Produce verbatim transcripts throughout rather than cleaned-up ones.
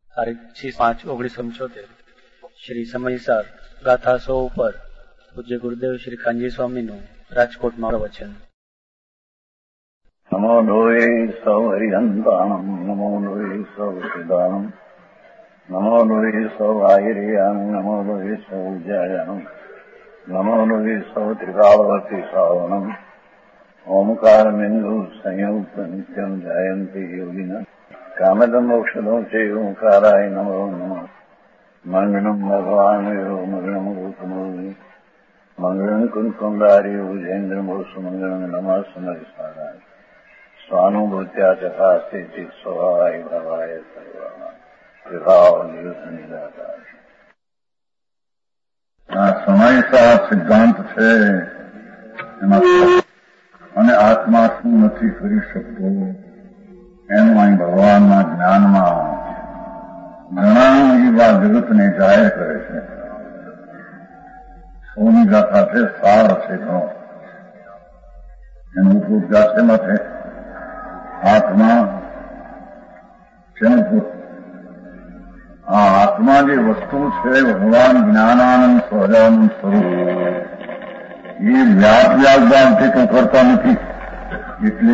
તારીખ પચીસ પાંચ ઓગણીસો પંચોતેર શ્રી સમયસાર ગાથા સો ઉપર પૂજ્ય ગુરુદેવ શ્રી કાનજી સ્વામીનું રાજકોટમાં પ્રવચન. નમો લોહે સૌ હરિહંતાણમ, નમો લોહે સૌ સિદ્ધાણમ, નમો લોહે સૌ આયર્યાણમ, નમો લોહે સૌ જયાણમ, નમો લોહે સૌ ત્રિકાળવતી શ્રાવણમ, ઓમકાર બિંદુ સંયુક્ત નિત્યમ જયંતિ યોગિના કામદમ મોક્ષદો છે ઓંકારાય નમો નમઃ. મંગળમ ભગવાન મંગળમ ગૌતમોની મંગળમ કુંકુંડારી ભુજેન્દ્રમો સુમંગળમ નમઃ સમરિસારાય સ્વાનુભૂત્યા તથા સ્થિતિ સ્વભાવાય ભવાય સર્વમાં વિભાવ નિયુત નિરાકાર. આ સમયસર સિદ્ધાંત છે એમાં અને આત્મા શું નથી કરી શકતો એનું અહીં ભગવાનના જ્ઞાનમાં ઘણા એવા જગતને જાહેર કરે છે. સોની ગાથા છે, સાર છે ઘણો. એનું પૂજા શેમાં છે? આત્મા શેનું? આ આત્મા જે વસ્તુ છે ભગવાન જ્ઞાનાનંદ સહજાનંદ સ્વરૂપ એ વ્યાપ વ્યાપથી તો કરતા નથી. એટલે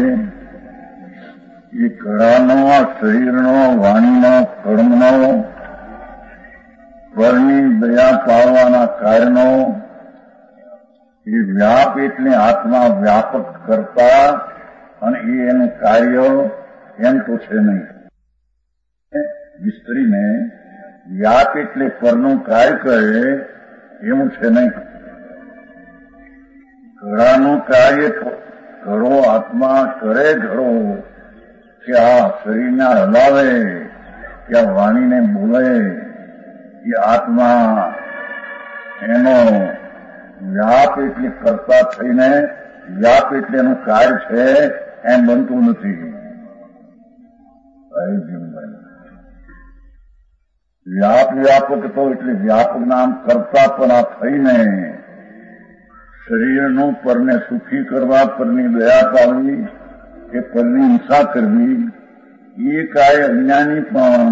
એ કળાનો, શરીરનો, વાણીનો, કર્મનો, પરની દયા પાળવાના કાર્યનો એ વ્યાપ એટલે આત્મા વ્યાપક કરતા અને એ એનું કાર્ય એમ તો છે નહીં. વિસ્તરીને વ્યાપ એટલે પરનું કાર્ય કરે એવું છે નહીં. ઘડાનું કાર્ય ઘડો આત્મા કરે ઘડો કે આ શરીરને હલાવે કે આ વાણીને બોલે એ આત્મા એનો વ્યાપ એટલે કરતા થઈને વ્યાપ એટલે એનું કાર્ય છે એમ બનતું નથી. વ્યાપ વ્યાપક તો એટલે વ્યાપક નામ કરતા પણ આ થઈને શરીરનું પરને સુખી કરવા, પરની દયા પાડવી કે પરની હિંસા કરવી એ કાર્ય અજ્ઞાની પણ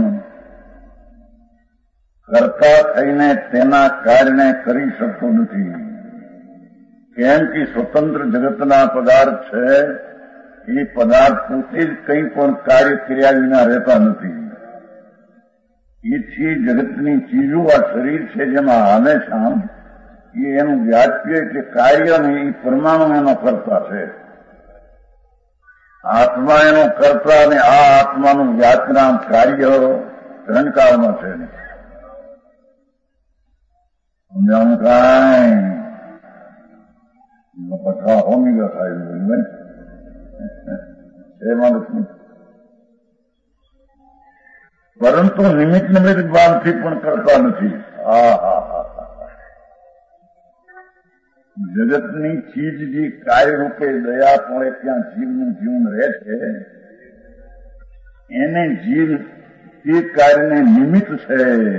કરતા થઈને તેના કાર્યને કરી શકતો નથી. કેમ કે સ્વતંત્ર જગતના પદાર્થ છે એ પદાર્થ પોતે જ કંઈ પણ કાર્ય કર્યા વિના રહેતા નથી. એથી જગતની ચીજો આ શરીર છે જેમાં હાલે છે એ એનું વ્યાપ્ય એટલે કાર્ય ને એ પરમાણુ એનો કરતા છે. આત્મા એનો કરતા અને આ આત્માનું વ્યાપના કાર્ય ઘનકાળમાં છે. સમજાવું કાંઈ પઠા હોમી ગયા એમાં નથી. પરંતુ નિમિત્ત નિમિત્ત ભાવથી પણ કરતા નથી. હા હા હા જગતની ચીજ જે કાર્ય રૂપે દયા પડે ત્યાં જીવનું જીવન રહે છે એને જીવ એ કાર્યને નિમિત્ત છે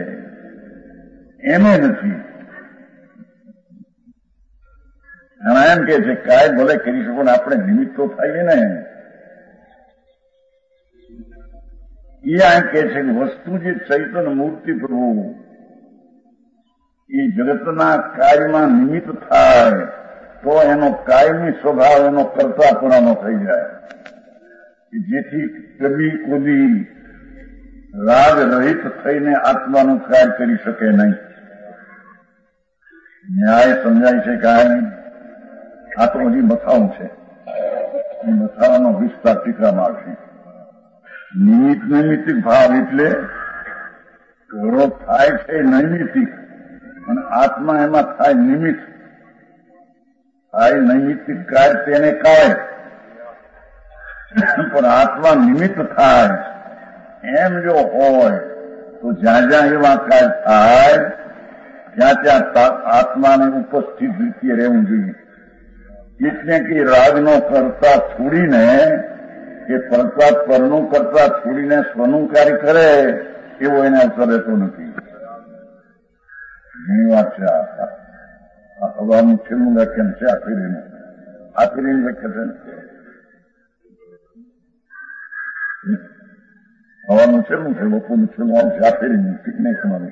એમે નથી. એમાં એમ કે છે કાર્ય ભલે કરી શકો ને આપણે નિમિત્ત તો થઈએ ને. એ આ કે છે કે વસ્તુ જે ચૈતન્ય મૂર્તિ પ્રભુ એ જગતના કાર્યમાં નિમિત્ત થાય તો એનો કાયમી સ્વભાવ એનો કરતાપણાનો થઈ જાય. જેથી કદી કુદી રાગ રહિત થઈને આત્માનું કાર્ય કરી શકે નહીં. ન્યાય સમજાય છે કાંઈ આ તો હજી મથાવું છે. મથાવાનો વિસ્તાર ટીકામાં આવશે. નિમિત્ત નૈમિત્તિક ભાવ એટલે ઘડો થાય છે નૈમિત્તિક અને આત્મા એમાં થાય નિમિત્ત. થાય નૈમિત્તિક કાર્ય તેને કાય પણ આત્મા નિમિત્ત થાય એમ જો હોય તો જ્યાં જ્યાં એવા કાર્ય થાય ત્યાં ત્યાં આત્માને ઉપસ્થિત રીતે રહેવું જોઈએ. એટલે કે રાગનો કરતા છોડીને કે કરતા પરનું કરતા છોડીને સ્વનું કાર્ય કરે એવો એને અવસર રહેતો નથી. ઘણી વાત છે. આ હવાનું છેલ્લું વ્યાખ્યાન છે આખરીનું. આખરીનું વ્યાખ્યા છે હવાનું છેલ્લું છે, બપોરનું છેલ્લું આવશે, આ ફેરી નહીં તમારું.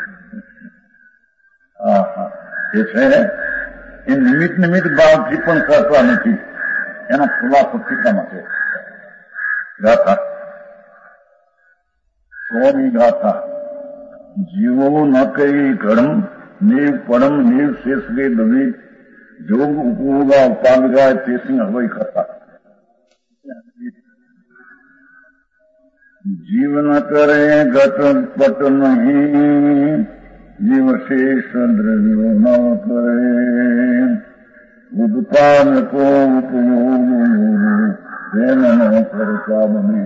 હા હા એ છે એ નિમિત્ત નિમિત્ત ભાવથી પણ કરતા નથી. એનો ખુલાસો ટીકામાં છે. ગાથા સોની ગાથા જીવો ન કઈ ઘડમ નીવ પડમ નીવ શેષ ગઈ દવી જોગ ઉપોગા ઉપાદગા તેસી હવઈ કથા. જીવ ન કરે ગત પટ નહીં, જીવ શેષ દ્રવ્યો ન કરે, ઉદપાન કો ઉપયોગ તેમ ન કરતા બને.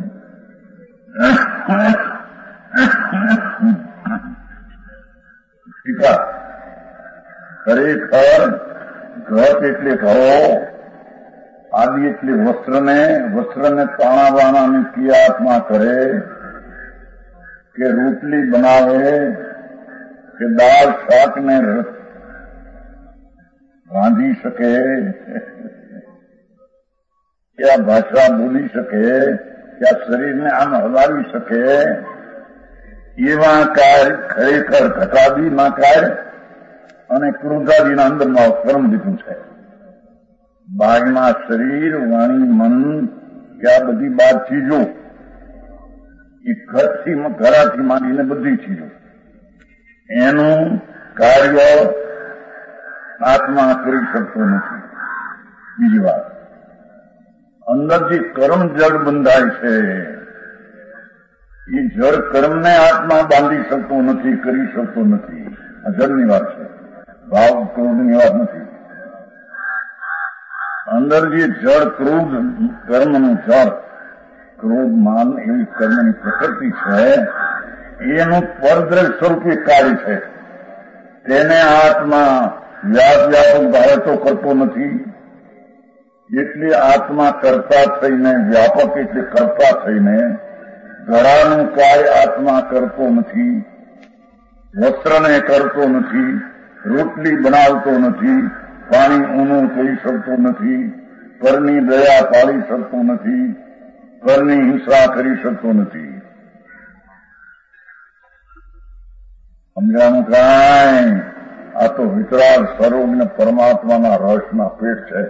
ટીકા ખરેખર ઘટ એટલે ઘરો, આદિ એટલે વસ્ત્રને, વસ્ત્રને તાણા બાણાની ક્રિયાત્મા કરે, કે રોટલી બનાવે, કે દાળ શાકને રાંધી શકે, કે આ ભાષા બોલી શકે, કે આ શરીરને આમ હલાવી શકે, એવા કાર્ય ખરેખર ઘટાદીના કાર્ય અને ક્રોધાદીના અંદરમાં કર્મ દીધું છે. બાહ્યમાં શરીર, વાણી, મન કે આ બધી બાર ચીજો એ ઘરથી ઘરાથી માંડીને બધી ચીજો એનું કાર્ય આત્મા કરી શકતો નથી. બીજી વાત, અંદર જે કર્મ જડ બંધાય છે એ જળ કર્મને આત્મા બાંધી શકતો નથી, કરી શકતો નથી. આ જળની વાત છે, ભાવ ક્રોધની વાત નથી. અંદર જે જળ ક્રોધ કર્મનું જળ ક્રોધ માન એવી કર્મની પ્રકૃતિ છે એનું પરદ્રવ્ય સ્વરૂપે કાર્ય છે. તેને આત્મા વ્યાપ વ્યાપક ભાવે તો કરતો નથી, એટલે આત્મા કરતા થઈને, વ્યાપક એટલે કરતા થઈને ઘડાનું કાર્ય આત્મા કરતો નથી, વસ્ત્રને કરતો નથી, રોટલી બનાવતો નથી, પાણી ઊનું થઈ શકતો નથી, પરની દયા પાળી શકતો નથી, પરની હિંસા કરી શકતો નથી. સમજાનું કાંઈ? આ તો વિતરાગ સ્વરૂપને પરમાત્માના રહસ્યના પેટ છે.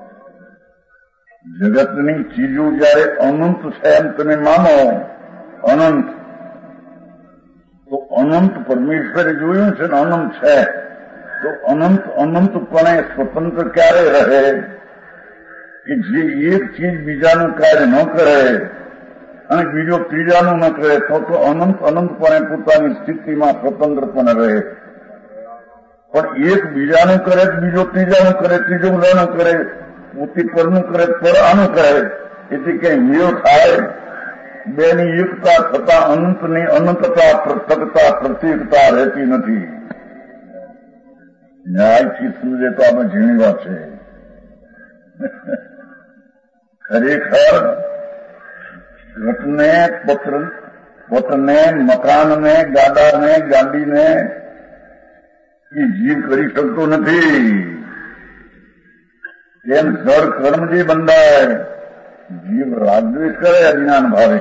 જગતની ચીજો જયારે અનંત છે એમ તમે માનો, અનંત તો અનંત પરમેશ્વરે જોયું છે ને અનંત છે, તો અનંત અનંતપણે સ્વતંત્ર ક્યારે રહે કે જે એક ચીજ બીજાનું કાર્ય ન કરે અને બીજો ત્રીજાનું ન કરે, તો તો અનંત અનંતપણે પોતાની સ્થિતિમાં સ્વતંત્રપણે રહે. પણ એક બીજાનું કરે, બીજો ત્રીજાનું કરે, ત્રીજો ન કરે, પોતે પરનું કરે, પર આનું કરે, એથી કઈ મેળ થાય? બેની એકતા થતા અનંતની અનંતતા, પ્રત્યક્ષતા, પ્રત્યેકતા રહેતી નથી. ન્યાયથી સમજે તો આપણે ઝીણી વાત છે. ખરેખર ઘટને, પત્ર પટને, મકાનને, ગાડાને, ગાડીને એ જીવ કરી શકતો નથી. તેમ ઘર કર્મ જે બંધાય, જીવ રાગદ્વેષ કરે અજ્ઞાન ભાવે,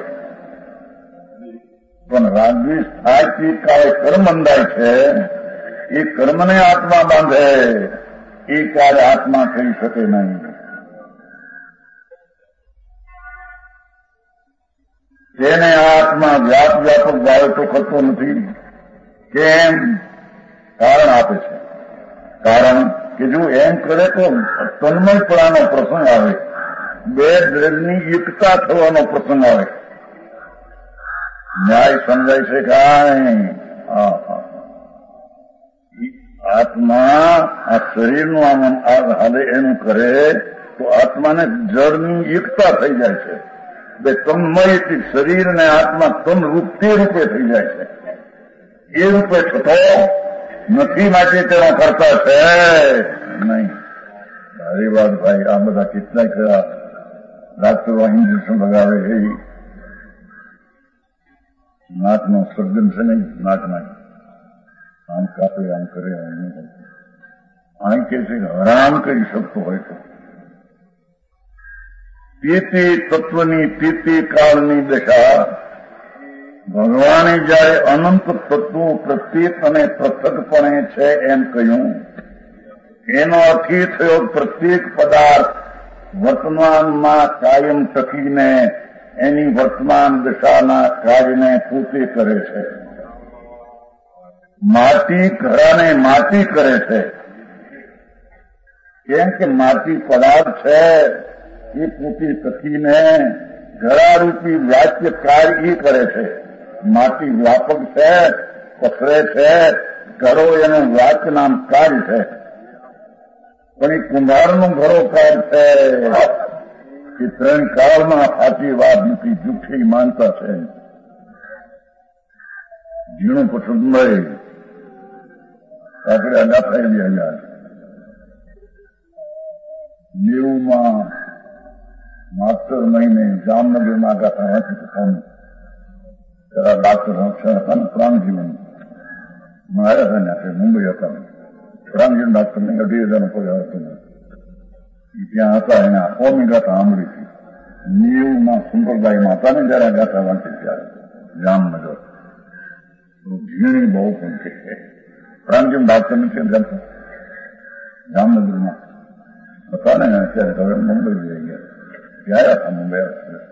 પણ રાગદ્વેષ થાય તે કાળે કર્મ બંધાય છે. એ કર્મને આત્મા બાંધે એ કાર્ય આત્મા કરી શકે નહીં. તેને આત્મા વ્યાપ વ્યાપક ભાવે તો કરતો નથી. કેમ? કારણ આપે છે. કારણ કે જો એમ કરે તો તન્મયપણાનો પ્રસંગ આવે, બે દ્રવ્યની એકતા થવાનો પ્રસંગ આવે. ન્યાય સમજાય છે કાંઈ? હા હા આત્મા આ શરીરનું હાલે એનું કરે તો આત્માને જળની એકતા થઈ જાય છે. બે તન્મયથી શરીર ને આત્મા તન રૂપ તે રૂપે થઈ જાય છે. એ રૂપે થતો નથી, માટે તેનો કરતા છે નહીં. સારી વાત ભાઈ. આ બધા કેટલાય ખરા ડાક્ટરો ઇન્જેક્શન લગાવે એ નાકનો સર્જન છે નહીં, નાકના આમ કાપે, આમ કરે, આમ કે છે હરામ કરી શકતો હોય તો તે તે તત્વની તે તે કાળની દશા ભગવાને જયારે અનંત તત્વો પ્રત્યેક અને પૃથકપણે છે એમ કહ્યું, એનો અર્થ એ થયો પ્રત્યેક પદાર્થ વર્તમાનમાં કાયમ ટકીને એની વર્તમાન દશાના કાર્યને પોતે કરે છે. માટી ઘડાને માટી કરે છે. કેમ કે માટી પદાર્થ છે, એ પોતે ટકીને ઘડારૂપી વાચ્ય કાર્ય એ કરે છે. માટી વ્યાપક છે, પસરે છે, ઘડો એનું વાચ્ય નામ કાર્ય છે. પણ એ કુંભારનું ઘડો કાર્ય છે એ ત્રણ કાળમાં સાચી વાત નથી, જુઠ્ઠી માનતા છે. ઝીણું પસંદ મળે આપણે અડા થઈ ગયા. નેવુંમાં માસ્ટર મહિને જામનગરમાં ગાતા વાંચી શકાનું જરા ડાક્ટર હતા ને પ્રાણજીવન આવ્યા હતા ને આપણે મુંબઈ હતા. પ્રાણજીવન ડાક્ટરને અઢી હજારનો પગાર હતો. ત્યાં હતા, એના કોમી ગાથા સાંભળી હતી. નેવુંમાં સંપ્રદાયમાં હતા ને જયારે ગાથા વાંચી ત્યારે જામનગર ઝીણી બહુ પણ છે. પ્રાણજીવન ડાક્ટર નથી જાણતા, જામનગરમાં હતા ને અત્યારે હવે મુંબઈ જઈ ગયા. ગયા હતા મુંબઈ.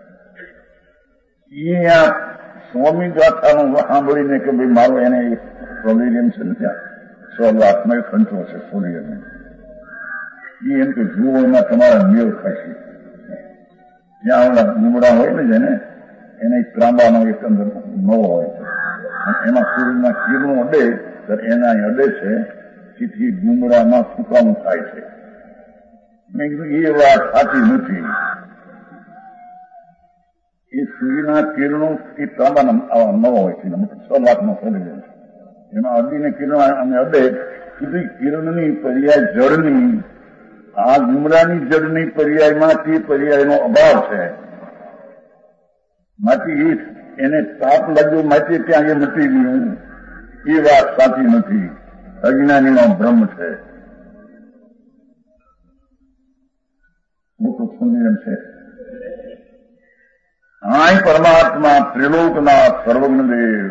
અહીંયા સ્વામી ગાથાનું સાંભળીને કે ભાઈ મારું એને પ્રોવિલિયમ છે ને ત્યાં સો લાખમાં ખંચો છે સોલિયરને. એ એમ કે જુઓ એમાં તમારા મેળ ખાશે. જ્યાં ઓલા ગુમડા હોય ને જેને એને ત્રાંબાનો એક અંદર નવો હોય છે, એમાં સૂર્યના કિરણો અડે ત્યારે એના અડે છે, તેથી ગુમડામાં સુકામું થાય છે. મેં કીધું એ વાત સાચી નથી. એ સૂર્યના કિરણો એ ત્રાંબાના આવા નવા હોય છે, છ લાખમાં ફરી જાય છે. એમાં અડીને કિરણ અમે અડે કીધું કિરણની પર્યાય જળની, આ ગુમડાની જળની પર્યાયમાંથી પર્યાયનો અભાવ છે. માંથી એને તાપ લાગ્યો માટે ત્યાં એ મટી ગયું, એ વાત સાચી નથી. અજ્ઞાનીનો ભ્રમ છે. મોટું સુનિયમ છે. આય પરમાત્મા ત્રિલોકના સર્વજ્ઞદેવ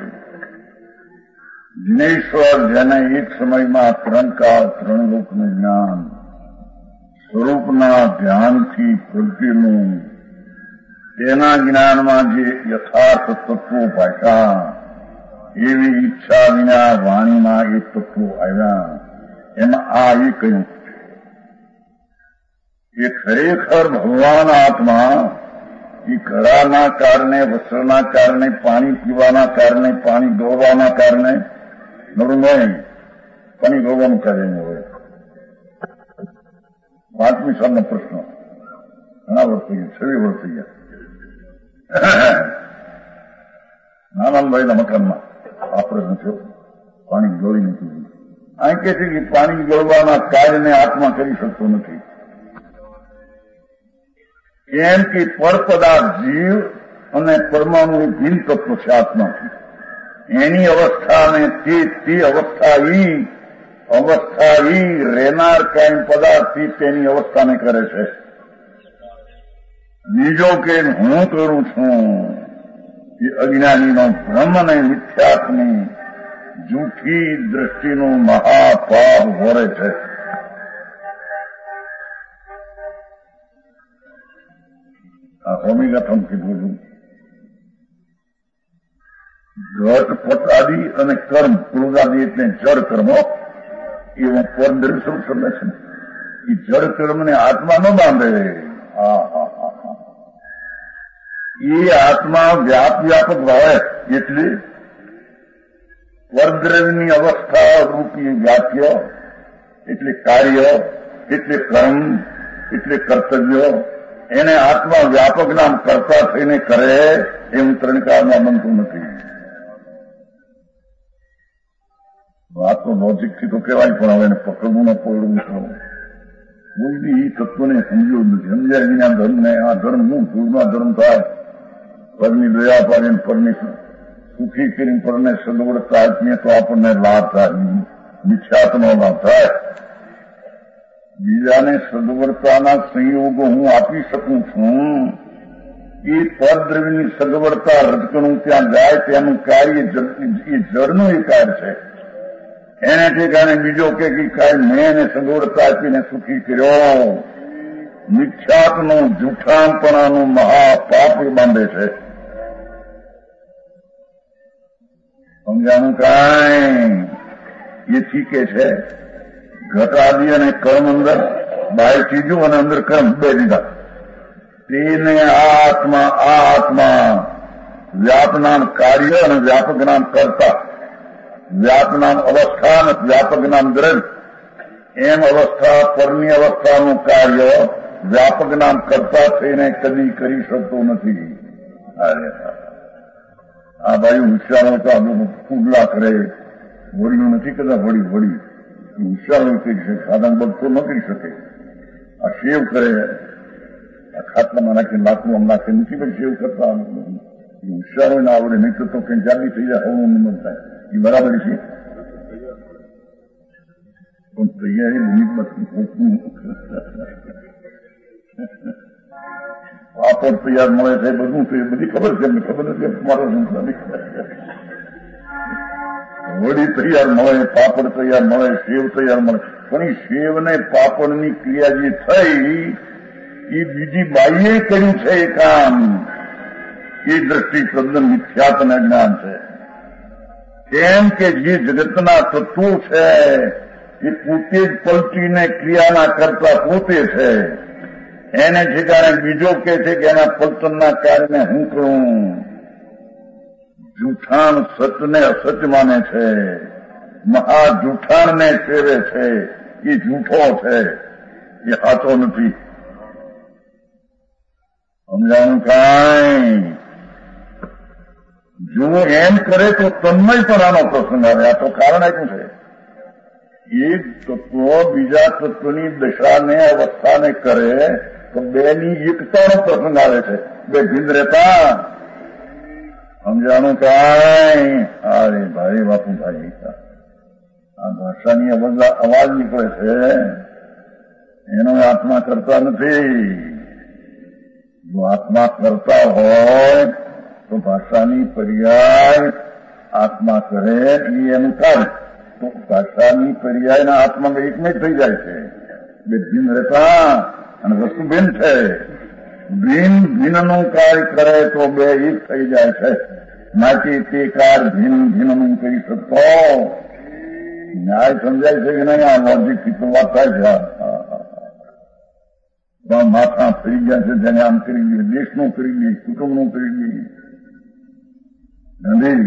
દિનેશ્વર, જેને એક સમયમાં ત્રણ કાળ ત્રણ લોકનું જ્ઞાન સ્વરૂપના ધ્યાનથી પ્રગટેલું, તેના જ્ઞાનમાં જે યથાર્થ તત્વો ભાષા, એવી ઈચ્છા વિના વાણીમાં એ તત્વો આવ્યા. એમાં આ એ કહ્યું કે ખરેખર ભગવાન આત્મા એ ઘડાના કારણે, વસ્ત્રના કારણે, પાણી પીવાના કારણે, પાણી ગોળવાના કારણે નરું નહીં, પાણી ગોળવાનું કાર્ય નહીં હોય. પાંચમી સાલનો પ્રશ્ન ઘણા વર્ષ થઈ ગયા, છવ્વી વર્ષ થઈ ગયા. નાનાભાઈના મકાનમાં ઓપરેશન થયો, પાણી ગળી નથી. અહીં કે છે કે પાણી ગળવાના કાર્યને આત્મા કરી શકતો નથી. કેમ કે પરપદાર્થ જીવ અને પરમાણુ ભિન્ન તત્વ છે આત્માથી. એની અવસ્થા ને તે તે અવસ્થા ઈ અવસ્થા ઈ રહેનાર કાયમ પદાર્થથી તેની અવસ્થાને કરે છે. બીજો કે હું કરું છું એ અજ્ઞાનીનો ભ્રમ અને મિથ્યાત્મની જૂઠી દ્રષ્ટિનું મહાપાપ ભરે છે. આ હોમિગાથમ કીધું છું. ઘટ પટાદી અને કર્મ ક્રોધાદી એટલે જળ કર્મો એ પરદર શું સમજે છે. એ જળ કર્મને આત્મા ન બાંધે. એ આત્મા વ્યાપ વ્યાપક ભાવે એટલે પરદ્રવ્યની અવસ્થા રૂપી વ્યાપ્ય એટલે કાર્ય એટલે કર્મ એટલે કર્તવ્ય એને આત્મા વ્યાપક નામ કરતા થઈને કરે એવું ત્રણકાળમાં બનતું નથી. વાત તો લોજિકથી તો કહેવાય, પણ હવે એને પકડવું ન પકડવું તો કોઈ બી એ તત્વને સમજ્યું નથી. સમજાય વિના ધર્મને આ ધર્મ હું ધૂળમાં ધર્મ થાય, પરની દયા પાડીને પરની સુખી કરીને પરને સદવડતા આપીએ તો આપણને લાભ થાય, મિથ્યાત્મનો લાભ થાય. બીજાને સદવડતાના સંયોગો હું આપી શકું છું એ પરદ્રવ્યની સગવડતા રજકણું ત્યાં જાય તેનું કાર્ય એ જળનું એ કાર્ય છે. એને ઠેકાણે બીજો કે કાર્ય મેં એને સગવડતા આપીને સુખી કર્યો. મિથ્યાત્વનું જૂઠાણપણાનું મહાપાપ બાંધે છે. સમજાનું કાંઈ એથી કે છે ઘટ આદિ અને કર્મ અંદર બહાર ચીજો અને અંદર કર્મ બે દીધા. તેને આ આત્મા આ આત્મા વ્યાપનામ કાર્ય અને વ્યાપક નામ કરતા, વ્યાપનામ અવસ્થા અને વ્યાપક નામ દ્રવ્ય. એમ અવસ્થા પરની અવસ્થાનું કાર્ય વ્યાપક નામ કરતા થઈને કદી કરી શકતો નથી. આ ભાઈ હોશિયારો તો આ ફૂગલા કરે, વળીઓ નથી કરતા. વળી વળી હોશિયારો કરી શકે, સાધન બગતો ન કરી શકે. આ શેવ કરે, આ ખાટલામાં નાખીને લાકડું આમ નાખે નથી ભાઈ સેવ કરતા. હોશિયારો ના આવડે, નહીં તો કઈ જાગી થઈ જાય, હવનું નિમન થાય. એ બરાબર છે, પણ તૈયારી નિમિત્ત પાપડ તૈયાર મળે છે, બધું બધી ખબર છે, એમને ખબર નથી મારો વડી તૈયાર મળે, પાપડ તૈયાર મળે, સેવ તૈયાર મળે. પણ એ સેવ ને પાપડની ક્રિયા જે થઈ એ બીજી બાઈએ કર્યું છે એ કામ. એ દ્રષ્ટિ તદ્દન મિથ્યાત અને જ્ઞાન છે. કેમ કે જે જગતના તત્વો છે એ પોતે જ પલટીને ક્રિયાના કરતા પોતે છે. એને ઠેકાણે બીજો કે છે કે એના પલટનના કારણે હું કરું. જૂઠાણ સચને અસચ માને છે, મહા જૂઠાણને સેવે છે. એ જૂઠો છે, એ સાચો નથી. સમજાનું કાંઈ? જો એમ કરે તો તન્મય પણ આનો પ્રસંગ આવે. આ તો કારણ આપ્યું છે. એક તત્વ બીજા તત્વની દશાને અવસ્થાને કરે તો બેની એકતાનો પ્રસંગ આવે છે. બે ભિન્ન રહેતા. સમજાનું કાંઈ? અરે ભાઈ બાપુ ભાઈ, આ ભાષાની અવાજ નીકળે છે, એનો આત્મા કરતા નથી. જો આત્મા કરતા હોય તો ભાષાની પર્યાય આત્મા કરે એ એનું કાર્ય. તો ભાષાની પર્યાયના આત્મા એકને થઈ જાય છે. બે ભિન્ન રહેતા અને વસ્તુ ભિન્ન છે. ભિન્ન ભિન્નનું કાર્ય કરે તો બે એક થઈ જાય છે. માટે તે કાર્ય ભિન્ન ભિન્નનું કરી શકતો. ન્યાય સમજાય છે કે નહીં? આ લોજિકથી તો વાત થાય છે. માથા ફરી ગયા છે, જેને આમ કરી દઈએ, દેશનું કરી દઈએ, કુટુંબનું કરી દઈએ. નથી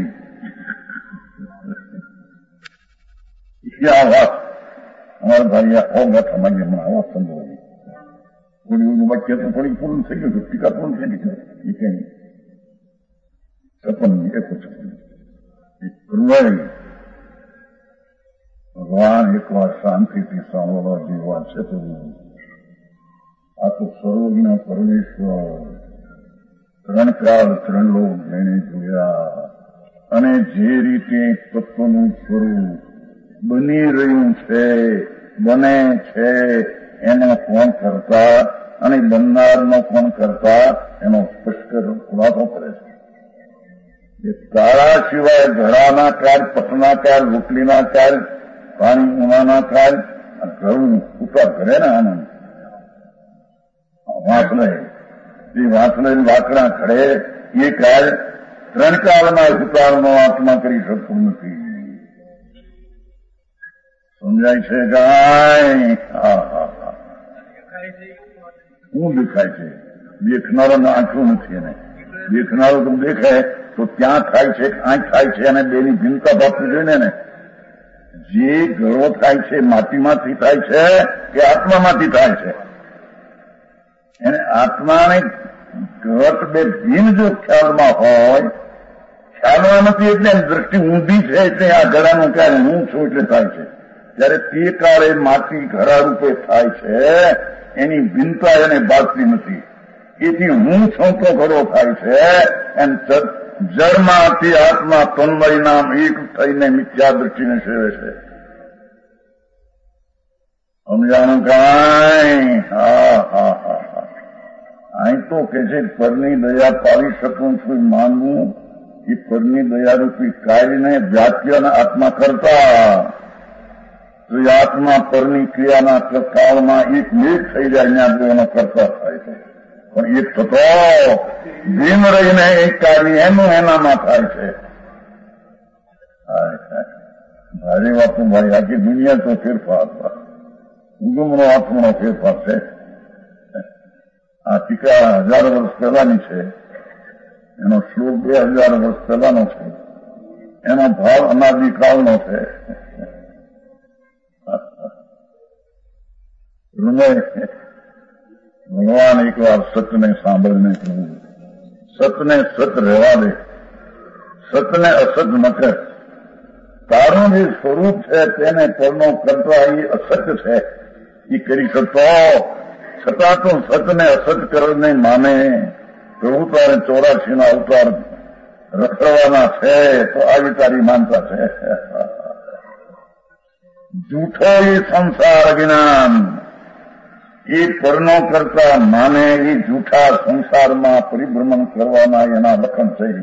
આ વાત અમારા ભાઈ હોગા સમાજે મને આ વાત સમજાવી. થોડી વાક્ય તો થોડી પૂર્ણ થઈ ગયું, ટીકા પૂર્ણ થઈ ગઈ. એ કઈ સપન એક કરવાય. ભગવાન એક વાર શાંતિથી સાંભળવા જેવા છે. તો આ તો સર્વજ્ઞ પરમેશ્વર ત્રણ કાળ ત્રણ લોક એને જોયા અને જે રીતે તત્વનું સ્વરૂપ બની રહ્યું છે, બને છે, એનો કોણ કરતા અને બનનારનો કોણ કરતા એનો સ્પષ્ટ ખુલાસો કરે છે. એ તારા સિવાય ઘડાના કાર્ય, પટના કાર્ય, રોટલીના કાર્ય, પાણી ઉનાના કાર્ય, આ ઘરું ઉતાર કરે ને આનંદ વાંસલે એ વાંસલે વાકડા ખડે એ કાર્ય ત્રણ કાળમાં ઉતારનો આત્મા કરી શકતો નથી. સમજાય છે ગાય? હા હા હા. શું દેખાય છે? દેખનારો આંખું નથી. એને દેખનારો તો દેખાય તો ત્યાં થાય છે, આંખ થાય છે, અને બેની ભિન્નતા આપવી જોઈએ ને. જે ગળો થાય છે માટીમાંથી થાય છે કે આત્મામાંથી થાય છે? એને આત્માને ઘટ બે ભિન્ન જો ખ્યાલમાં હોય, ખ્યાલમાં નથી એટલે દ્રષ્ટિ ઊંધી છે એટલે આ ઘડાનું ક્યારે હું છું એટલે થાય છે. જયારે તે કાળે માટી ઘડા રૂપે થાય છે એની ભિન્નતા એને બાજતી નથી. એથી હું છું તો ઘડો થાય છે. એમ જળમાંથી આત્મા તન્મય નામ એક થઈને મિથ્યા દ્રષ્ટિને સેવે છે. સમજાણું કાંઈ? હા હા હા હા. અહીં તો કે છે પરની દયા પાવી શકું છું માનવું એ પરની દયારૂપી કાર્યને વ્યાખ્યાન આત્મા કરતા તો એ આત્મા પરની ક્રિયાના કાળમાં એક મેઘ થઈ જાય ત્યાં એનો કરતા થાય છે. પણ એક થતો ભીમ રહીને એક કાર્ય એનું એનામાં થાય છે. ભારે વાતો ભાઈ, આખી દુનિયા તો ફેરફાર ઉગમનો આત્માનો ફેરફાર છે. આ ટીકા હજાર વર્ષ પહેલાની છે, એનો શ્લોક બે હજાર વર્ષ પહેલાનો છે, એનો ભાવ અનાદિકાળનો છે. ભગવાન એક વાર સતને સાંભળીને કહ્યું, સતને સત રહેવા દે, સતને અસત ન કર. તારું જે સ્વરૂપ છે તેને પરનો કરતા એ અસત્ય છે, એ કરી શકતો છતાં તો સતને અસત કરને માને. પ્રભુ તારે ચોરાશી ના અવતાર રખડવાના છે તો આવી તારી માનતા છે. જૂઠો એ સંસાર જ્ઞાન, એ પરનો કરતા માને એ જૂઠા સંસારમાં પરિભ્રમણ કરવાના એના લખન થઈ.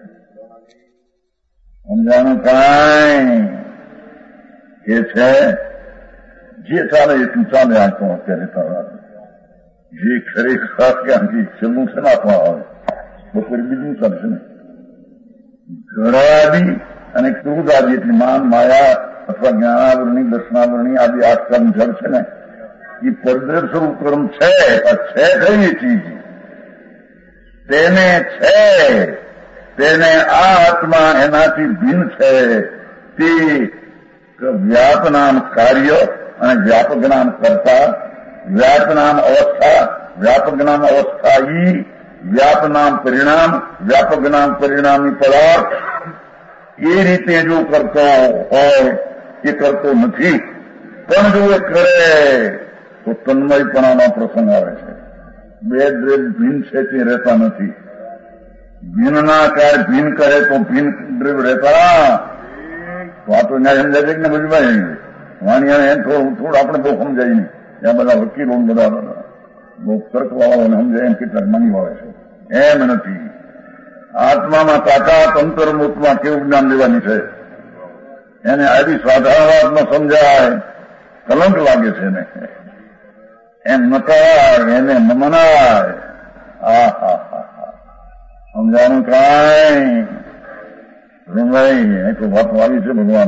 સમજાનું કાંઈ એ છે જે ચાલે એટલું ચાલે. આ તો અત્યારે તારા જે ખરેખર ક્યાંથી છેલ્લું છે નાખવા આવે બપોરે બીજું ચાલશે ને. ઘરાદી અને ક્રોધાદી એટલી માન માયા અથવા જ્ઞાનાવરણી દર્શનાવરણી આદિ આ કર્મ જળ છે ને એ પરદ્રવ સ્વરૂપ કર્મ છે. છે કઈ ચીજ તેને છે, તેને આ આત્મા એનાથી ભિન્ન છે. તે વ્યાપ નામ કાર્ય અને વ્યાપક નામ કરતા, વ્યાપ નામ અવસ્થા, વ્યાપક નામ અવસ્થા ઈ, વ્યાપ નામ પરિણામ, વ્યાપક નામ પરિણામી પદાર્થ. એ રીતે જો કરતો હોય એ કરતો નથી. પણ જો એ કરે તો તન્મયપણાનો પ્રસંગ આવે છે. બે દ્રવ્ય ભિન્ન છે તે રહેતા નથી. ભિન્નના કાર્ય ભિન્ન કરે તો ભિન્ન દ્રવ્ય રહેતા. તો આ તો ન્યાય સમજાય છે કે ને બુજભાઈ વાણિયા એમ થોડું થોડું આપણે બહુ સમજાય નહીં. ત્યાં બધા વકીલો બધા બહુ તર્ક વાળાઓને સમજાય એમ કેટલાક માની વાળે છે. એમ નથી. આત્મામાં તાકાત અંતર્મુખમાં કેવું જ્ઞાન લેવાની છે. એને આવી સાધારણ વાત ન સમજાય, કલંક લાગે છે ને. એમ નકાય, એને મનાય. આ હા હા હા સમજાનું કાંઈ રંગાઈ એ તો વાત આવી છે ભગવાન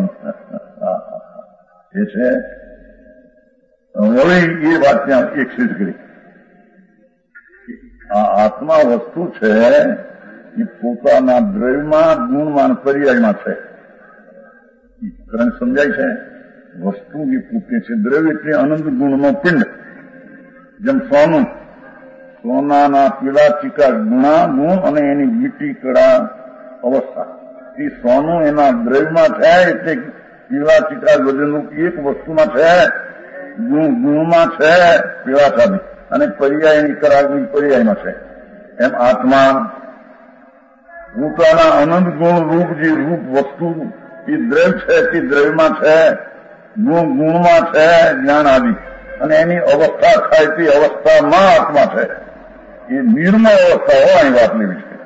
એ છે. હવે એ વાત ત્યાં એક સિદ્ધ કરી. આ આત્મા વસ્તુ છે એ પોતાના દ્રવ્યમાં ગુણમાં પર્યાયમાં છે. કારણ સમજાય છે. વસ્તુ જે પોતે છે દ્રવ્ય એટલે અનંત ગુણનો પિંડ. જેમ સોનું, સોનાના પીળા ચીકા ગુણા ગુણ અને એની મીઠી કડા અવસ્થા. એ સોનું એના દ્રવ્યમાં છે એટલે પીળા ચીકા વજનનું એક વસ્તુમાં છે, ગુણમાં છે પીળા સાદી, અને પર્યાયની કરાગની પર્યાયમાં છે. એમ આત્મા પોતાના અનંત ગુણ રૂપ જે રૂપ વસ્તુ એ દ્રવ્ય છે તે દ્રવ્યમાં છે, ગુણ ગુણમાં છે જ્ઞાન આદિ, અને એની અવસ્થા થાય તે અવસ્થામાં આત્મા છે. એ નિર્મળ અવસ્થા હોય અહીં વાત લેવી છે.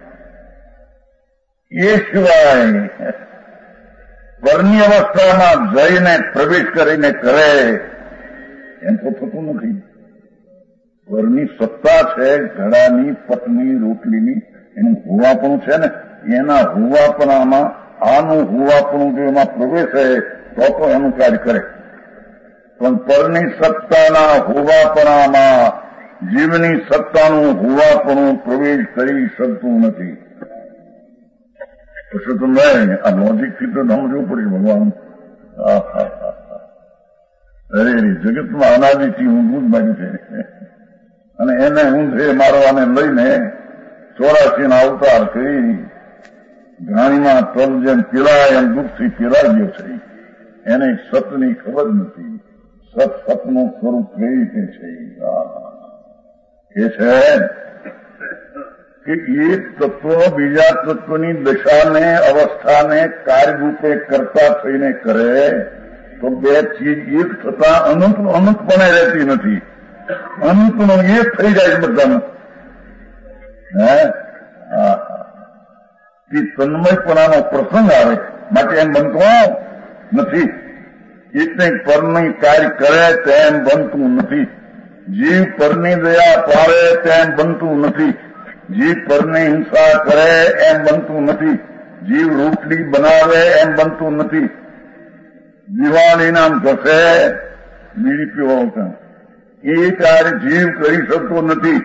એ સિવાય પરની અવસ્થામાં જઈને પ્રવેશ કરીને કરે એમ તો થતું નથી. પરની સત્તા છે ઘડાની, પટની, રોટલીની, એનું હોવાપણું છે ને, એના હોવાપણામાં આનું હોવાપણું જો એમાં પ્રવેશે તો તો એનું કાર્ય કરે. પણ પરની સત્તાના હોવાપણામાં જીવની સત્તાનું હોવાપણું પ્રવેશ કરી શકતું નથી. પછી તો નહીં આ લોજિકથી તો સમજવું પડે ભગવાન. અરે જગતમાં અનાદિથી ઊંધું જ બાજુ છે, અને એને ઊંધે મારવાને લઈને ચોરાસી ના અવતાર કરી ઘાણીમાં તલ જેમ પીલાય એમ દુઃખથી પીલાઈ ગયો છે. એને સતની ખબર નથી. સત સતનું સ્વરૂપ કઈ રીતે છે એ છે કે એક તત્વ બીજા તત્વની દશાને અવસ્થાને કાર્યરૂપે કરતા થઈને કરે તો બે ચીજ એક થતા અનંત અનંતપણે રહેતી નથી. અનંતનો એક થઈ જાય બધાનું. હે તન્મયપણાનો પ્રસંગ આવે માટે એમ બનતું નથી. એટલે પરની કાર્ય કરે તેમ બનતું નથી. જીવ પરની દયા પાડે તેમ બનતું નથી. જીવ પરની હિંસા કરે એમ બનતું નથી. જીવ રોટલી બનાવે એમ બનતું નથી. દિવાળી નામ ઘસે બીડી પીવો એ કાર્ય જીવ કરી શકતો નથી.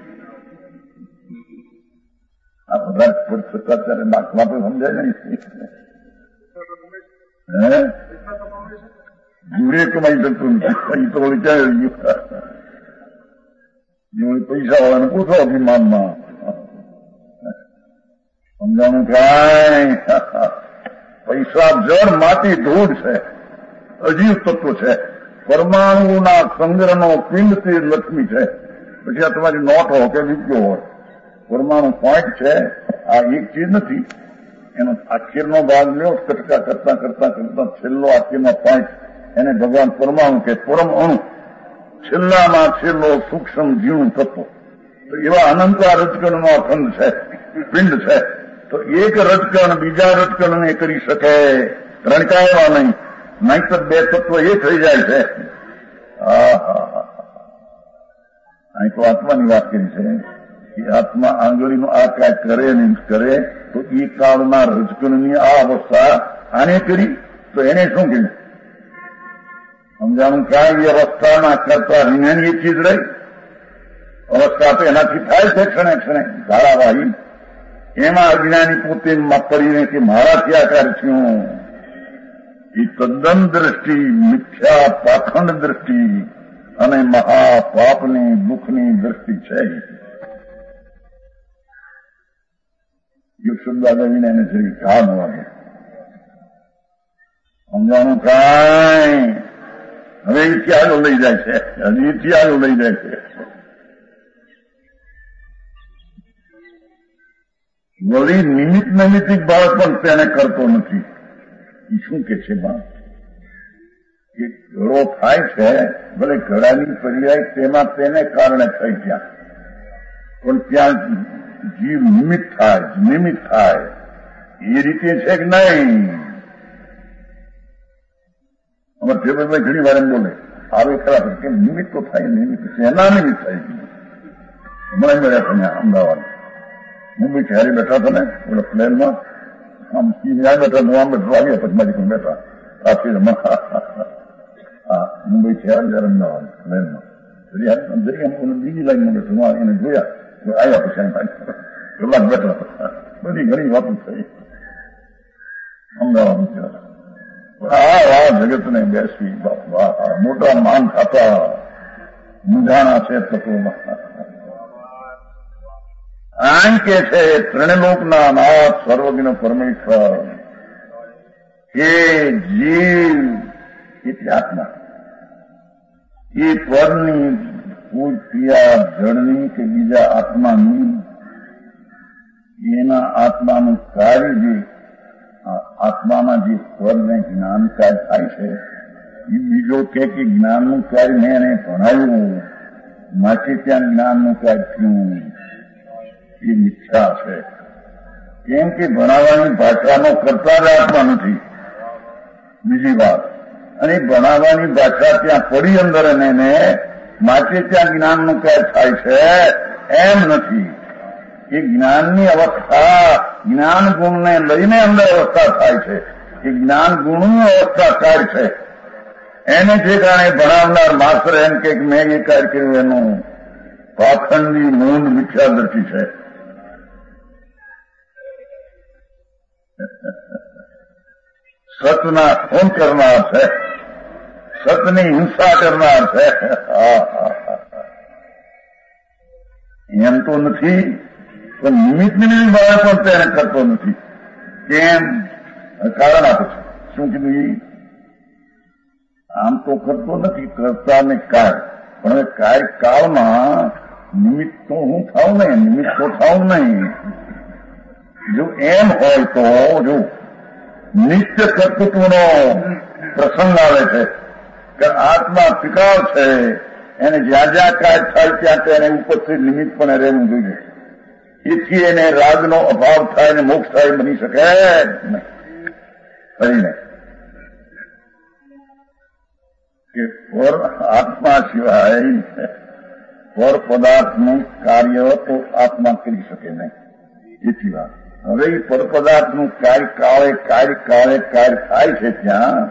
આ બધા અત્યારે દાખલા તો સમજાય નહીં. હે જોડે કમાઈ શકતું નથી. તો વિચાર પૈસા વાળાને પૂછો અભિમાનમાં સમજાણું કાંઈ. પૈસા જળ માટી ધૂળ છે, અજીવ તત્વ છે. પરમાણુના સંગ્રહનો પિંડ તે લક્ષ્મી છે. પછી આ તમારી નોટ હોય કે વિદ્યો હોય, પરમાણુ પોઈન્ટ છે. આ એક ચીજ નથી. એનો આખીરનો ભાગ લ્યો, કટકા કરતા કરતા કરતા છેલ્લો આખીરનો પોઈન્ટ એને ભગવાન પરમાણુ કે પરમ અણુ, છેલ્લામાં છેલ્લો સૂક્ષ્મ જીવનું તત્વ. તો એવા અનંત રજકણનો અખંડ છે, પિંડ છે. તો એક રજકણ બીજા રજકણને કરી શકે, રણકાયવા નહીં. નહીંતર બે તત્વ એ થઈ જાય છે. અહીં તો આત્માની વાત કરી છે કે આત્મા આંગળીનો આ કાંઈ કરે નહીં કરે તો એ કાળના રજકણની આ અવસ્થા આને કરી તો એને શું કહ્યું? સમજાણું કાંઈ અવસ્થાના કરતા વિજ્ઞાની એક ચીજ રહી. અવસ્થા તો એનાથી થાય છે ક્ષણે ક્ષણે ધારાવાહી. એમાં અજ્ઞાની પોતે પડીને કે મારાથી આકાર થયું. એ તદ્દન દ્રષ્ટિ મિથ્યા પાખંડ દ્રષ્ટિ અને મહાપાપની દુઃખની દ્રષ્ટિ છે. શબ્દ આગળવીને એને જરી ઘા ન વાગે. સમજાણું કાંઈ હવે એથી આગળ લઈ જાય છે. હજી એથી આગળ લઈ જાય છે. વળી નિમિત્ત નૈમિતિક ભાવ પણ તેને કરતો નથી. એ શું કે છે બાપ કે ઘડો થાય છે, ભલે ઘડાની પર્યાય તેમાં તેને કારણે થઈ ગયા, પણ ત્યાં જીવ નિમિત્ત થાય, નિમિત્ત થાય એ રીતે છે કે નહીં? અમારે ટેબલભાઈ ઘણી વાર એમ બોલે આવે ખરાબ કે નિમિત્ત તો થાય, નિમિત્ત શેના નિમિત્ત થાય? હમણાં મળ્યા તમે અમદાવાદ મુંબઈ ક્યારે બેઠા હતા ને ઓલા પ્લેનમાં, આમ ત્યાં બેઠા હું આમ બેઠો આવ્યો પછી મારી પણ બેઠા રાત્રિમાં હા મુંબઈ થયા જયારે અમદાવાદ પ્લેનમાં જરી બીજી લાઈનમાં બેઠું એને જોયા આવ્યા પછી કલાક બેઠા બધી ઘણી વાતો થઈ અમદાવાદ. આ વાહ જગતને બેસવી બાપા મોટા માન ખાતા મૂંઝાણા છે તત્વોમાં. આમ કે છે ત્રણલોકના નાથ સર્વજ્ઞ પરમેશ્વર કે જીવ એટલે આત્મા એ પરની કોઈ ક્રિયા જળની કે બીજા આત્માની એના આત્માનું કાર્ય જે આત્માના જે સ્વરને જ્ઞાન કાર્ય થાય છે એ બીજો કે જ્ઞાનનું કાર્ય મેં એને ભણાવ્યું માટે ત્યાં જ્ઞાનનું કાર્ય થયું એ મિથ્યા છે. કેમ કે ભણાવવાની ભાષાનો કરતા જ આત્મા નથી. બીજી વાત, અને ભણાવવાની ભાષા ત્યાં પડી અંદર અને એને માટે ત્યાં જ્ઞાનનું કાર્ય થાય છે એમ નથી. એ જ્ઞાનની અવસ્થા જ્ઞાન ગુણને લઈને અંદર અવસ્થા થાય છે. એ જ્ઞાન ગુણની અવસ્થા કાર્ય છે. એને જે કારણે ભણાવનાર માસ્ટર એમ કે મેં એ કાર્ય કર્યું એનું પાખંડી મૂંડ મિથ્યા દ્રષ્ટિ છે. સતના ખૂન કરનાર છે, સતની હિંસા કરનાર છે. એમ તો નથી, પણ નિમિત્તની બાબત પણ તેને કરતો નથી. કેમ? કારણ આપે છે. શું કીધું? આમ તો કરતો નથી, કરતા ને કાર્ય. પણ હવે કાર્ય કાળમાં નિમિત્ત તો હું થાઉં નહીં, નિમિત્ત તો થાઉં નહીં. જો એમ હોય તો જો નિત્ય કર્તૃત્વનો પ્રસંગ આવે છે કે આત્મા પિકાળ છે, એને જ્યાં જ્યાં કાર્ય થાય ત્યાં તેને ઉપસ્થિત નિમિત્ત પણ રહેવું જોઈએ. એથી એને રાગનો અભાવ થાય ને મોક્ષ થાય બની શકે નહીં. ફરીને કે પર આત્મા સિવાય પર પદાર્થનું કાર્ય તો આત્મા કરી શકે નહીં. એથી વાત હવે એ પર પદાર્થનું કાર્ય કાળે કાર્ય કાળે કાર્ય થાય છે ત્યાં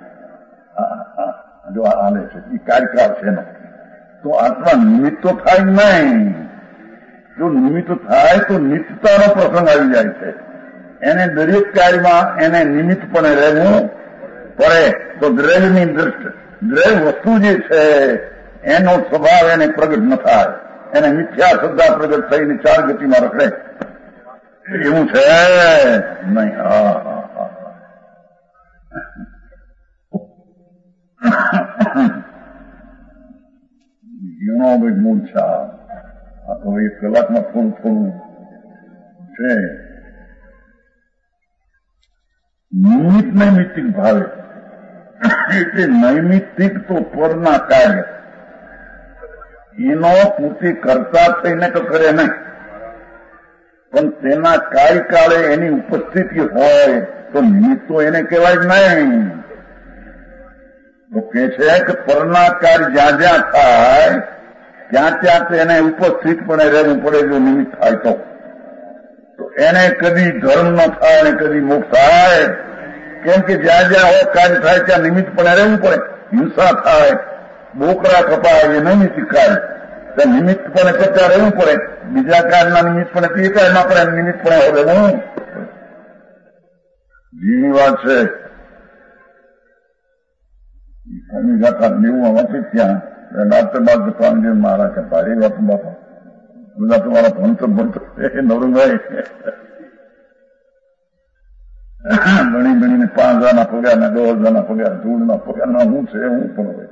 જો આલે છે એ કાર્યકાળ છે ને તો આત્મા નિમિત્ત તો થાય નહીં. જો નિમિત્ત થાય તો નિત્યતાનો પ્રસંગ આવી જાય છે. એને દરેક કાર્યમાં એને નિમિત્તપણે રહેવું પડે. તો દ્રવ્યની દ્રષ્ટિ દ્રવ્ય વસ્તુ જે છે એનો સ્વભાવ એને પ્રગટ ન થાય. એને મિથ્યા શ્રદ્ધા પ્રગટ થઈને ચાર ગતિમાં રખડે એવું છે નહીં. હા હા હા ઘણો ભાઈ મૂળ છે. આ તો એક કલાકમાં થોડું થોડું છે. નિમિત્ત નૈમિત્તિક ભાવે એટલે નૈમિત્તિક તો પરના કાર્ય એનો પૂર્તિ કરતા થઈને તો કરે નહીં, પણ તેના કાર્યકાળે એની ઉપસ્થિતિ હોય તો નિમિત્ત તો એને કહેવાય જ નહીં. તો કે છે કે પરના કાર્ય જ્યાં જ્યાં થાય ત્યાં ત્યાં તેને ઉપસ્થિત પણ રહેવું પડે. જો નિમિત્ત થાય તો એને કદી ધર્મ ન થાય ને કદી મોક્ષ થાય. કેમ કે જ્યાં જ્યાં હોય કાર્ય થાય ત્યાં નિમિત્ત પણ રહેવું પડે. હિંસા થાય, બોકરા કપાય, એ નૈમિત્તિક કાર્ય ત્યાં નિમિત્ત પણ કરતા રહેવું પડે. બીજા કાર્યના નિમિત્ત પણ તે કાર્યમાં પણ નિમિત્ત પણ રહેવું જીની વાત છે. સ્વામી ગાથા નેવું વાંચી ત્યાં ડાક્ટર બાદ સ્વામીજી મારા કરતા એ વાત બાપા બધા તમારા ભણતો ભણતો નવરંગભાઈ ગણી ગણીને પાંચ હજારના પગાર ના દસ હજારના પગાર ધૂળના પગાર ના હું છે હું પણ હોય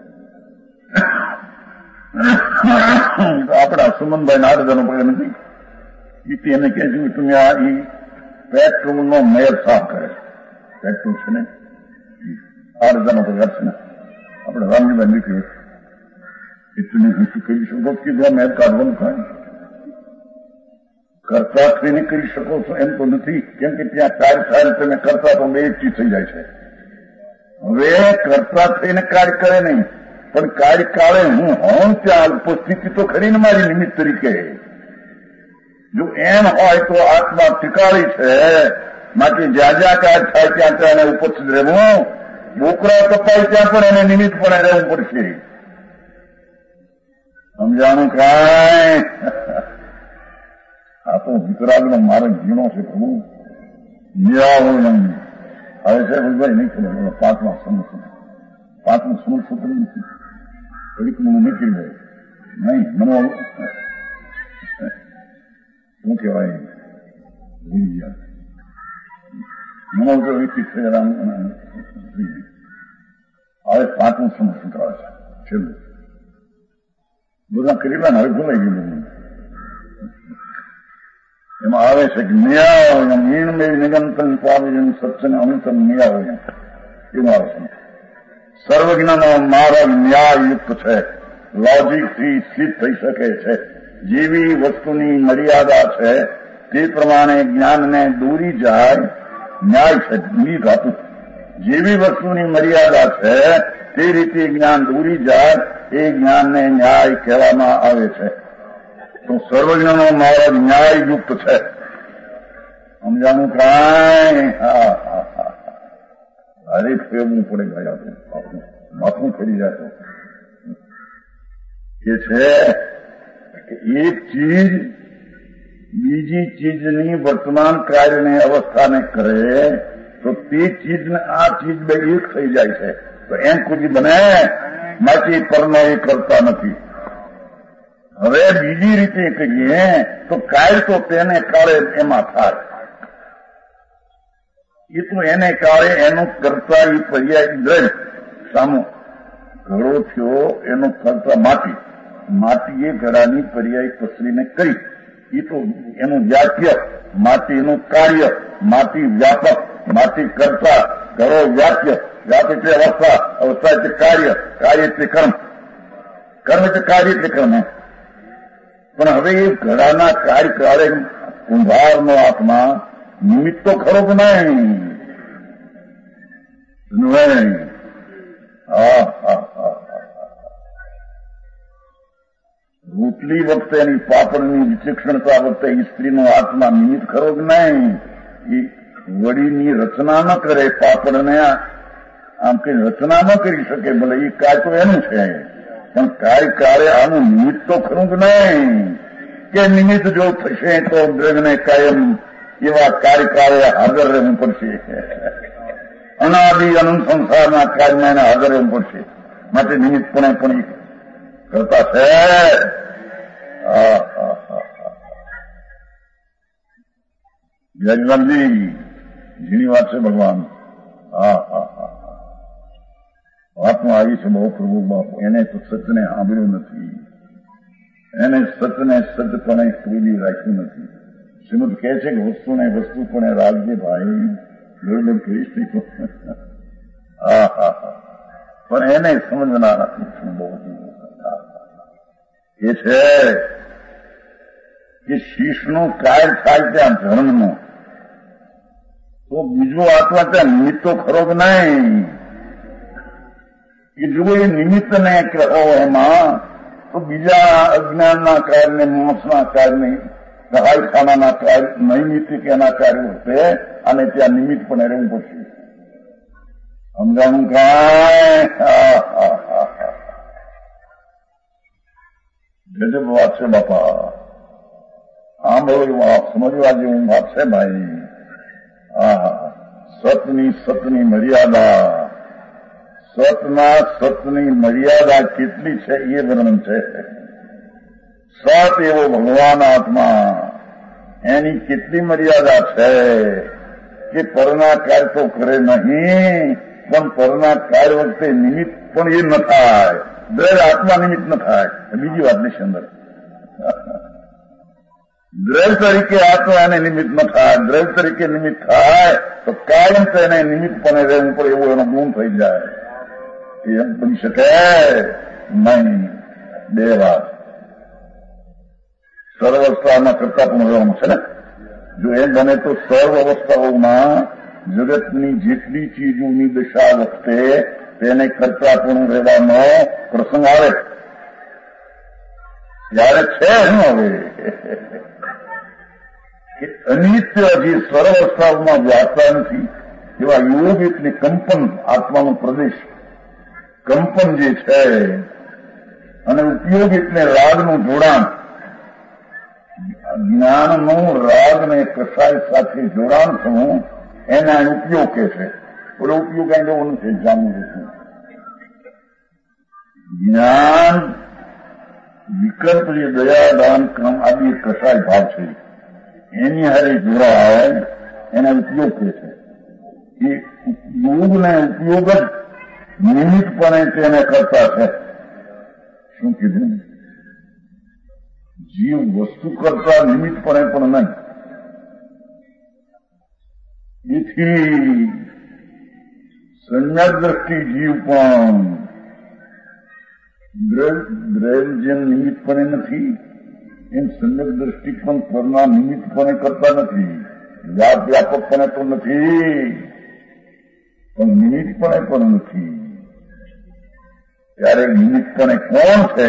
આપડા સુમનભાઈ ના આઠ હજારનો પગાર નથી. એને કહે છે તમે આ ઈ પેટ્રોલ નો મેળ સાફ કરે છે. પેટ્રોલ છે ને આઠ હજારનો પગાર છે ને આપણે રામજીભાઈ નીકળ્યું એટલું હું શું કરી શકો કે મેળ કાઢવાનું થાય કરતા થઈને કરી શકો છો એમ તો નથી. કેમ કે ત્યાં કાર્ય થાય તમે કરતા તો બે એક ચીજ થઈ જાય છે. હવે કરતા થઈને કાર્ય કરે નહીં, પણ કાર્યકાળે હું હોઉં ત્યાં ઉપસ્થિતિ તો ખરી ને મારી નિમિત્ત તરીકે. જો એમ હોય તો આત્મા ટીકાળી છે. માટે જ્યાં જ્યાં કાર્ય થાય ત્યાં ત્યાં એને ઉપસ્થિત રહેવું. બોકરા કપાય ત્યાં પણ એને નિમિત્ત પણ રહેવું પડશે. સમજાણું કાંઈ? આ તો વિતરાગનો મારો જીણો છે પ્રભુ. નિરાવરણ હવે છે ભાઈ નહીં ખબર પાંચમા સમૂહ પાંચમું સમૂહ સૂત્ર નથી ઘડીક મને નીકળી જાય નહીં. મને શું કહેવાય ભૂલી ગયા. મને તો વિકસિત છે રામ. હવે પાંચમું સમૂહ સૂત્ર આવે છે છેલ્લું બધા કરેલા ને હવે ભૂલાઈ ગયું. એમાં આવે છે કે નિયાવયમ નિર્ણય નિગંતન સ્વામિજન સત્સંગ અનુતમ નિયાવયમ એવું આવે છે. સર્વજ્ઞનો માર્ગ ન્યાયયુક્ત છે. લોજિકથી સિદ્ધ થઈ શકે છે. જેવી વસ્તુની મર્યાદા છે તે પ્રમાણે જ્ઞાનને દોરી જાય ન્યાય છે. ની ધાતુ જેવી વસ્તુની મર્યાદા છે તે રીતે જ્ઞાન દોરી જાય એ જ્ઞાનને ન્યાય કહેવામાં આવે છે. તો સર્વજ્ઞનો માર્ગ ન્યાયયુક્ત છે. સમજાનું કાંઈ? હા હા હા હરેક ફેરવું પડે ગયા માથું ફરી જાય તો કે છે કે એક ચીજ બીજી ચીજની વર્તમાન કાર્યને અવસ્થાને કરે તો તે ચીજને આ ચીજ બે એક થઈ જાય છે. તો એમ કોઈ બને માટી પરનો એ કરતા નથી. હવે બીજી રીતે કહીએ તો કાળ તો તેને કાળે એમાં થાય. એ તો એને કાળે એનું કરતા એ પર્યાય દ્રવ્ય સામો ઘડો થયો એનો કરતા માટી માટી એ ઘડાની પર્યાય પસરીને કરી. એ તો એનું વ્યાપ્ય માટીનું કાર્ય માટી વ્યાપક માટી કરતા ઘડો વ્યાપ્ય વ્યાપ એટલે અવસ્થા અવસ્થા એટલે કાર્ય કાર્ય એટલે કર્મ કર્મ એટલે કાર્ય એટલે કર્મ. પણ હવે એ ઘડાના કાર્ય કાળે કુંભારનો આત્મા નિમિત્ત તો ખરો કે નહીં? નહીં. હા હા હા રોટલી વખતે એની પાપડની વિચક્ષણતા વખતે સ્ત્રીનો આત્મા નિમિત્ત ખરો કે નહીં? એ વડીની રચના ન કરે, પાપડને આમ કઈ રચના ન કરી શકે. ભલે એ કાય તો એનું છે, પણ કાય કાળે આનું નિમિત્ત તો ખરું કે નહીં? કે નિમિત્ત જો થશે તો દ્રવ્યને કાયમ એવા કાર્યકાળે હાજર રહેવું પડશે. અનાદિ અનંત સંસારના કાર્યમાં એને હાજર રહેવું પડશે. માટે નિમિત્તપણે પણ કરતા છે. યજમાનજી ઝીણી વાત છે ભગવાન. હા હા હા વાતમાં આવી છે બહુ પ્રભુ બાપુ. એને તો સચને સાંભળ્યું નથી, એને સચને સચપણે ખરીદી રાખ્યું નથી. શ્રીમદ કહે છે કે વસ્તુને વસ્તુપણે રાજ્ય ભાઈ ગરબડ કરીશ નહીં. હા હા હા પણ એને સમજનાર નથી. બહુ એ છે કે શીશનું કાર્ય થાય ત્યાં ધર્મનું, તો બીજો આત્મા ત્યાં નિમિત્ત તો ખરો કે નહીં? એ જો એ નિમિત્તને કહો એમાં તો બીજા અજ્ઞાનના કારણે, મોસના કારણે, સહાયખાનાના કાર્ય, નૈમિત્તિક એના કાર્યો હશે અને ત્યાં નિમિત્ત પણ રહેવું પડશે. સમજાવું કાંઈ? ગજબ વાત છે બાપા. સાંભળવું સમજવા જેવું વાત છે ભાઈ. હા સતની સતની મર્યાદા, સતના સતની મર્યાદા કેટલી છે એ વર્ણન છે. સત એવો ભગવાન આત્મા, એની કેટલી મર્યાદા છે કે પરના કાર્ય તો કરે નહીં, પણ પરના કાર્ય વખતે નિમિત્ત પણ એ ન થાય. દ્રવ્ય આત્મા નિમિત્ત ન થાય. બીજી વાત ની અંદર દ્રવ્ય તરીકે આત્મા એને નિમિત્ત ન થાય. દ્રવ્ય તરીકે નિમિત્ત થાય તો કાયમ તો એને નિમિત્ત પણ રહેવું પડે, એવો એનો ગુણ થઈ જાય. એમ બની શકે નહીં. બે વાત સર્વ અવસ્થામાં કરતા પણ રહેવાનું છે ને. જો એમ બને તો સર્વ અવસ્થાઓમાં જગતની જેટલી ચીજોની દશા વખતે તેને કરતા પણ રહેવાનો પ્રસંગ આવે ત્યારે છે શું હવે કે અનિત્ય જે સર્વ અવસ્થાઓમાં વ્યાપતા નથી એવા યોગ એટલે કંપન, આત્માનો પ્રદેશ કંપન જે છે, અને ઉપયોગ એટલે રાગનું જોડાણ. જ્ઞાનનું રાગને કસાય સાથે જોડાણ થવું એના ઉપયોગ કે છે. બોલો ઉપયોગ કઈ જવો નથી, જાણવું છું. જ્ઞાન, વિકલ્પ, જે દયા, દાન, ક્રમ આદિ કસાય ભાવ છે, એની હારે જોડાય એના ઉપયોગ કે છે. એ ઉપયોગને ઉપયોગ જ નિમિત્તપણે તેને કરતા છે. શું કીધું? જીવ વસ્તુ કરતા નિમિત્તપણે પણ નહીં. એથી સંજ્ઞા દ્રષ્ટિ જીવ પણ દ્રવ્ય જેમ નિમિત્તપણે નથી, એમ સંજ્ઞક દ્રષ્ટિ પણ પરના નિમિત્તપણે કરતા નથી. વ્યાપ વ્યાપકપણે તો નથી, પણ નિમિત્તપણે પણ નથી. ત્યારે નિમિત્તપણે કોણ છે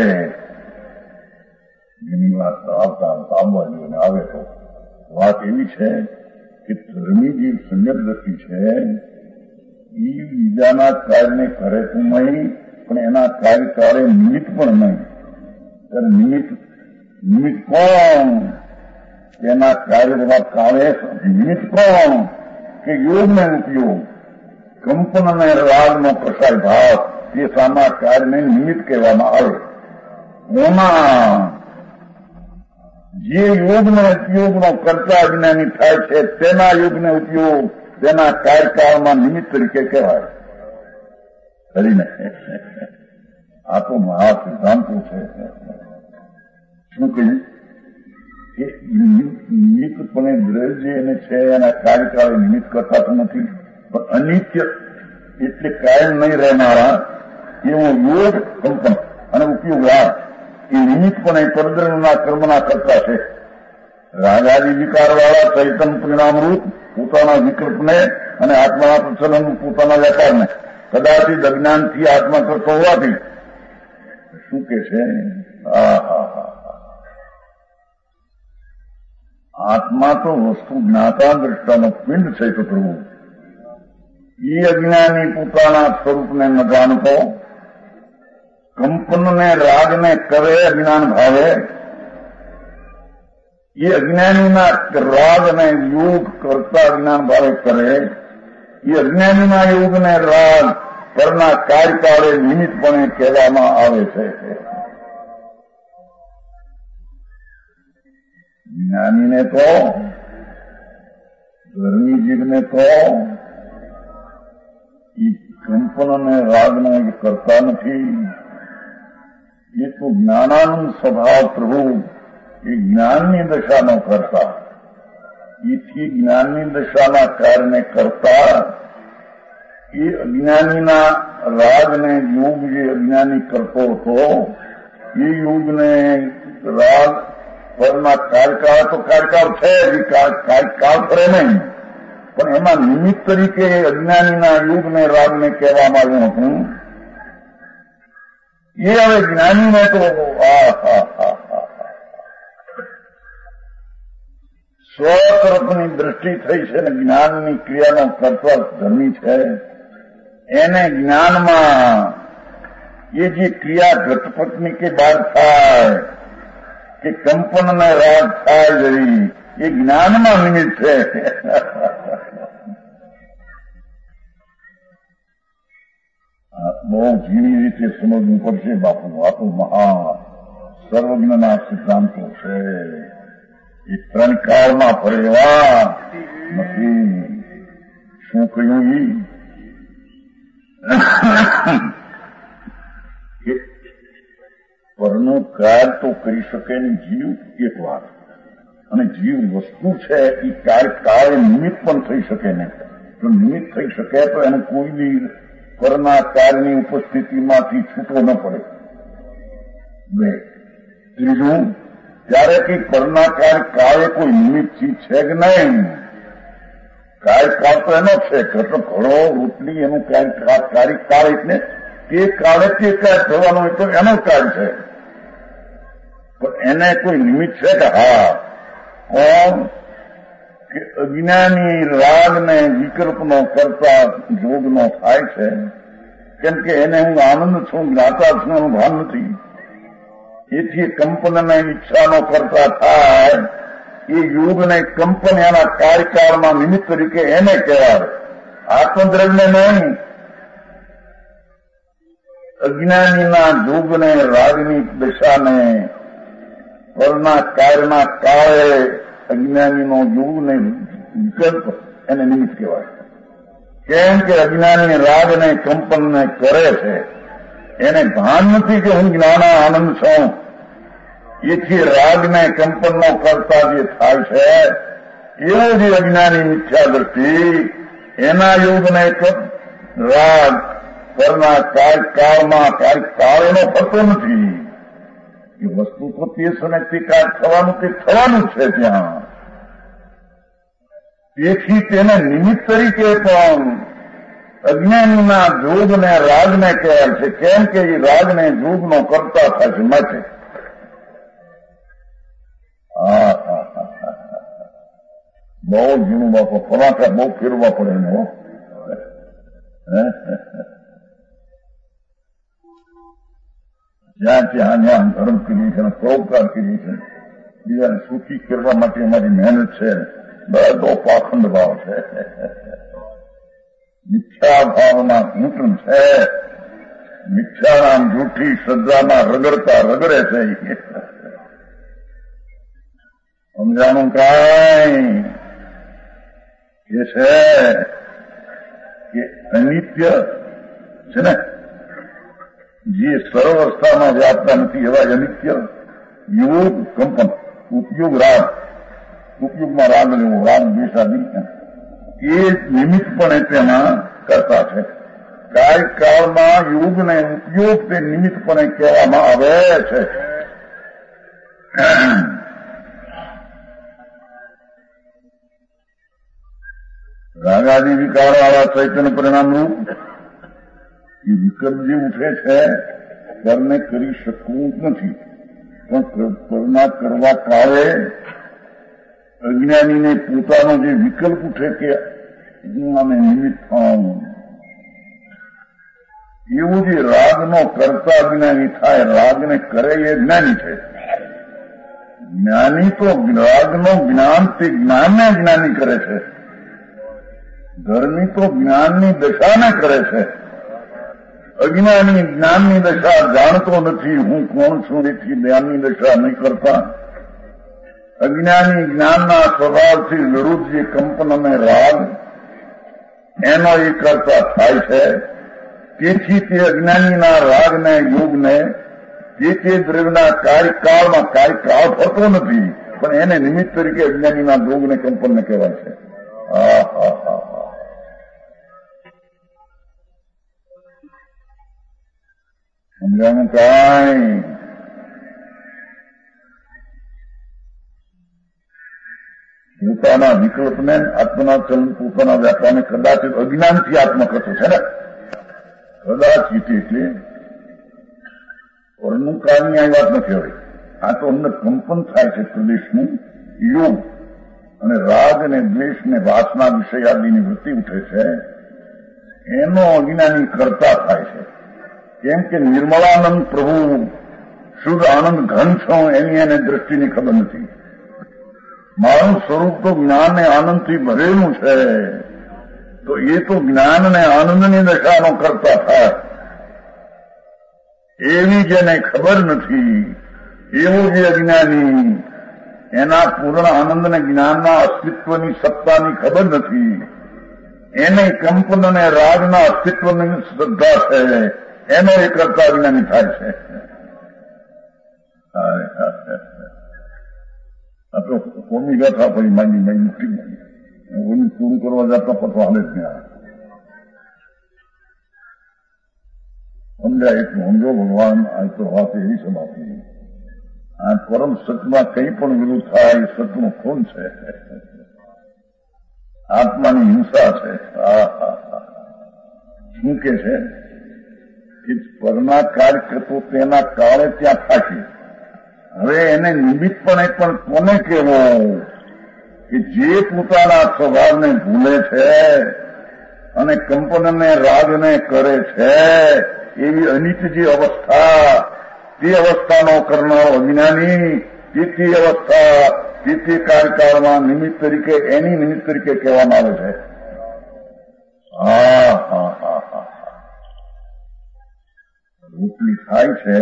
એની વાત આવતા આવતા આવવા જોઈને આવે તો વાત એવી છે કે ધર્મી જે સંજ્ઞક દ્રષ્ટિ છે એ બીજાના કાર્યને કરે તો નહીં, પણ એના કાર્યકાળે નિમિત્ત પણ નહીં. ત્યારે નિમિત્ત નિમિત્ત કોણ? એના કાર્ય બધા કાળે નિમિત્ત કોણ? કે યોગને ઉપયોગ, કંપન અને રાગનો પ્રસાર ભાવ, એ સામા કાર્યને નિમિત્ત કહેવામાં આવે. એમાં જે યોગનો ઉપયોગનો કરતા અજ્ઞાની થાય છે તેના યોગને ઉપયોગ તેના કાર્યકાળમાં નિમિત્ત તરીકે કહેવાય. કરીને આ તો મહા સિદ્ધાંતો છે. શું કહ્યું કે નિમિત્તપણે દ્રવ્ય એને છે એના કાર્યકાળે નિમિત્ત કરતા તો નથી, પણ અનિત્ય એટલે કાયમ નહીં રહેનારા એવો યોગ કંપન અને ઉપયોગ લાભ એ નિમિત્તપણે પરદ્રવના કર્મના કરતા છે. રાગાદી વિકારવાળા ચૈતન પરિણામરૂપ પોતાના વિકલ્પને અને આત્માના પ્રચલન પોતાના વેપારને કદાચિત અજ્ઞાનથી આત્મા કરતો હોવાથી શું કે છે, આત્મા તો વસ્તુ જ્ઞાતા દ્રષ્ટાનો પિંડ છે તો પ્રભુ એ અજ્ઞાની પોતાના સ્વરૂપને ન જાણતો કંપનને રાગને કરે અજ્ઞાન ભાવે એ અજ્ઞાનીના રાગ અને યોગ કરતા અજ્ઞાન ભાવે કરે એ અજ્ઞાનીના યોગને રાગ કરના કાર્યકાળે નિમિત્તપણે કહેવામાં આવે છે. જ્ઞાનીને તો ધર્મી જીવને તો એ કંપન અને રાગને કરતા નથી. એ તો જ્ઞાનાનંદ સ્વભાવ પ્રભુ એ જ્ઞાનની દશાનો કરતા એથી જ્ઞાનની દશાના કાર્યને કરતા એ અજ્ઞાનીના રાગને યોગ જે અજ્ઞાની કરતો હતો એ યોગને રાગ પરના કાર્યકાળ તો કાર્યકાળ છે જ, કાર્યકાળ કરે નહીં, પણ એમાં નિમિત્ત તરીકે અજ્ઞાનીના યોગને રાગને કહેવામાં આવ્યું હતું. એ હવે જ્ઞાનીને તો આ હા હા હા સ્વ તરફની દ્રષ્ટિ થઈ છે ને જ્ઞાનની ક્રિયાનો કરતા ધર્મી છે એને જ્ઞાનમાં એ જે ક્રિયા ઘટપટની કે બાદ થાય કે કંપન ને રાગ થાય જવી એ જ્ઞાનમાં નિમિત્ત છે. બહુ ઝીણી રીતે સમજવું પડશે બાપુ. આ તો મહા સર્વજ્ઞના સિદ્ધાંતો છે. એ ત્રણ કાળમાં ફરેવા નથી. શું કહ્યું ઈ પરનો કાર્ય તો કરી શકે નહીં જીવ એક વાર, અને જીવ વસ્તુ છે એ કાર્ય કાર્ય નિમિત્ત પણ થઈ શકે નહીં. જો નિમિત્ત થઈ શકે તો એને કોઈ બી પરના કાર્યની ઉપસ્થિતિમાંથી છૂટવો ન પડે. બે ત્રીજું, ત્યારે કે પરના કાર્ય કાળે કોઈ નિમિત્ત ચીજ છે કે નહીં. કાર્ય કાળ તો એનો છે, ઘટો ઘડો રોટલી એનું કાર્ય કાર્ય કાળ એટલે તે કાળે તે કાર્ય થવાનું હોય તો એનો કાર્ય છે, પણ એને કોઈ નિમિત્ત છે કે હા કોણ કે અજ્ઞાની રાગને વિકલ્પનો કરતા જોગનો થાય છે. કેમ કે એને હું આનંદ છું, જ્ઞાતા છું એનું ભાન નથી. એથી કંપનને ઈચ્છાનો કરતા થાય એ યોગને કંપન એના કાર્યકાળમાં નિમિત્ત તરીકે એને કહેવાય. આત્મદ્રવ્યને નહીં, અજ્ઞાનીના જોગને રાગની દશાને પરના કાર્યના કાળે અજ્ઞાનીનો યોગને વિકલ્પ એને નિમિત્ત કહેવાય. કેમ કે અજ્ઞાની રાગને કંપનને કરે છે, એને ભાન નથી કે હું જ્ઞાના આનંદ છું. એથી રાગને કંપનનો કરતા જે થાય છે એવો જે અજ્ઞાની મિથ્યા દ્રષ્ટિ એના યોગને રાગ પરના કાર્યકાળમાં કાર્યકાળ એનો ફરતો નથી. એ વસ્તુ તો તે સમય તે કાર્ય થવાનું તે થવાનું છે ત્યાં. તેથી તેને નિમિત્ત તરીકે પણ અજ્ઞાનના જોગને રાગને કહેવાય છે. કેમ કે એ રાગને જોગનો કરતા થાય છે માટે. હા હા હા બહુ ઝીણું બાપો, પરાઠા બહુ ફેરવા પડે ને. જ્યાં ત્યાં જ્યાં ધર્મ કરી છે, પરોપકાર કરી છે, બીજાને સુખી કરવા માટે અમારી મહેનત છે, બધો પાખંડ ભાવ છે, મિથ્યા ભાવના ઘૂંટણ છે, મિથ્યાના જૂઠી શ્રદ્ધાના રગડતા રગડે છે. સમજાણું કાંઈ એ છે કે અનિત્ય છે ને, જે સર્વસ્થામાં વ્યાપતા નથી એવા અનિત્ય યોગ કંપન ઉપયોગ રાગ, ઉપયોગમાં રાગ લેવો, રાગ દ્વેષાદી એ નિમિત્તપણે તેમાં કરતા છે. કાર્યકાળમાં યોગને ઉપયોગ તે નિમિત્તપણે કહેવામાં આવે છે. રાગાદી વિકાર વાળા ચૈતન્ય પરિણામ રૂપ એ વિકલ્પ જે ઉઠે છે કરને કરી શકવું નથી, પણ કરના કરવા કાળે અજ્ઞાનીને પોતાનો જે વિકલ્પ ઉઠે કે હું આને નિમિત્ત થાઉં, એવું જે રાગનો કરતા જ્ઞાની થાય, રાગને કરે એ જ્ઞાની છે. જ્ઞાની તો રાગનો જ્ઞાન તે જ્ઞાનને જ્ઞાની કરે છે, ધર્મી તો જ્ઞાનની દશાને કરે છે. અજ્ઞાની જ્ઞાનની દશા જાણતો નથી, હું કોણ છું એથી જ્ઞાનની દશા નહીં કરતા. અજ્ઞાની જ્ઞાનના સ્વભાવથી વિરુદ્ધ જે કંપન અને રાગ એનો એ કરતા થાય છે. તેથી તે અજ્ઞાનીના રાગને યોગને જે તે દ્રવ્યના કાર્યકાળમાં કાર્યકાળ થતો નથી, પણ એને નિમિત્ત તરીકે અજ્ઞાનીના યોગને કંપનને કહેવાય છે. હા હા હા હા સમજાનું કાંઈ પોતાના વિકલ્પને આત્મના ચલન પોતાના વ્યાપારને કદાચ અજ્ઞાનથી આત્મા કરતો છે ને, કદાચ એટલે પરનું કાળની આ વાત નથી. હવે આ તો અંદર કંપન થાય છે પ્રદેશનું યોગ, અને રાગ અને દ્વેષ ને વાસના વિષય આદિની વૃત્તિ ઉઠે છે, એનો અજ્ઞાની કરતા થાય છે. કેમ કે નિર્મળાનંદ પ્રભુ શુદ્ધ આનંદ ઘન છો એની એને દ્રષ્ટિની ખબર નથી. મારું સ્વરૂપ તો જ્ઞાન ને આનંદથી ભરેલું છે, તો એ તો જ્ઞાન ને આનંદની દશાનો કરતા થાય. એવી જેને ખબર નથી, એવો જે અજ્ઞાની, એના પૂર્ણ આનંદ ને જ્ઞાનના અસ્તિત્વની સત્તાની ખબર નથી, એને કંપન અને રાગના અસ્તિત્વની શ્રદ્ધા છે, એનો એ કરતા અજ્ઞાની થાય છે. આ તો કોમી ગાથા પડી માંડી માંડી મૂકી માંડી ઓની પૂરું કરવા જતા પતો હાલે જ નહીં. સમજાય એટલું સમજો ભગવાન. આ તો વાત એવી સમાતી, આ પરમ સતમાં કંઈ પણ વિરુદ્ધ થાય એ સતનું ખૂન છે, આત્માની હિંસા છે. શું કે છે કે પરના કાર્ય કરતો તેના કાળે ત્યાં થાકી. હવે એને નિમિત્તપણે પણ કોને કહેવો કે જે પોતાના સ્વભાવને ભૂલે છે અને કંપનને રાગને કરે છે, એવી અનિત જે અવસ્થા, તે અવસ્થાનો કરનારો અજ્ઞાની, તેથી અવસ્થા તેથી કાર્યકાળમાં નિમિત્ત તરીકે એની નિમિત્ત તરીકે કહેવામાં આવે છે. હા હા હા હા રોટલી થાય છે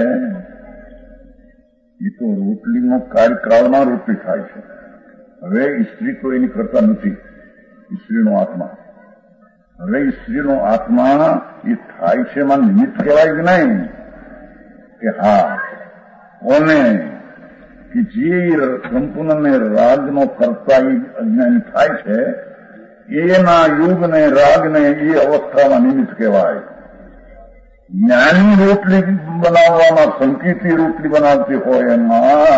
એ તો રોટલીનો કાર્યકાળમાં રોટલી થાય છે. હવે સ્ત્રી તો એની કરતા નથી, સ્ત્રીનો આત્મા. હવે સ્ત્રીનો આત્મા એ થાય છે એમાં નિમિત્ત કહેવાય કે નહીં? કે હા, કોને કે જે સંપૂર્ણ રાગનો કરતા એ અજ્ઞાની થાય છે, એના યુગને રાગને એ અવસ્થામાં નિમિત્ત કહેવાય. જ્ઞાની રોટલી બનાવવામાં સંકેતી રોટલી બનાવતી હોય એમાં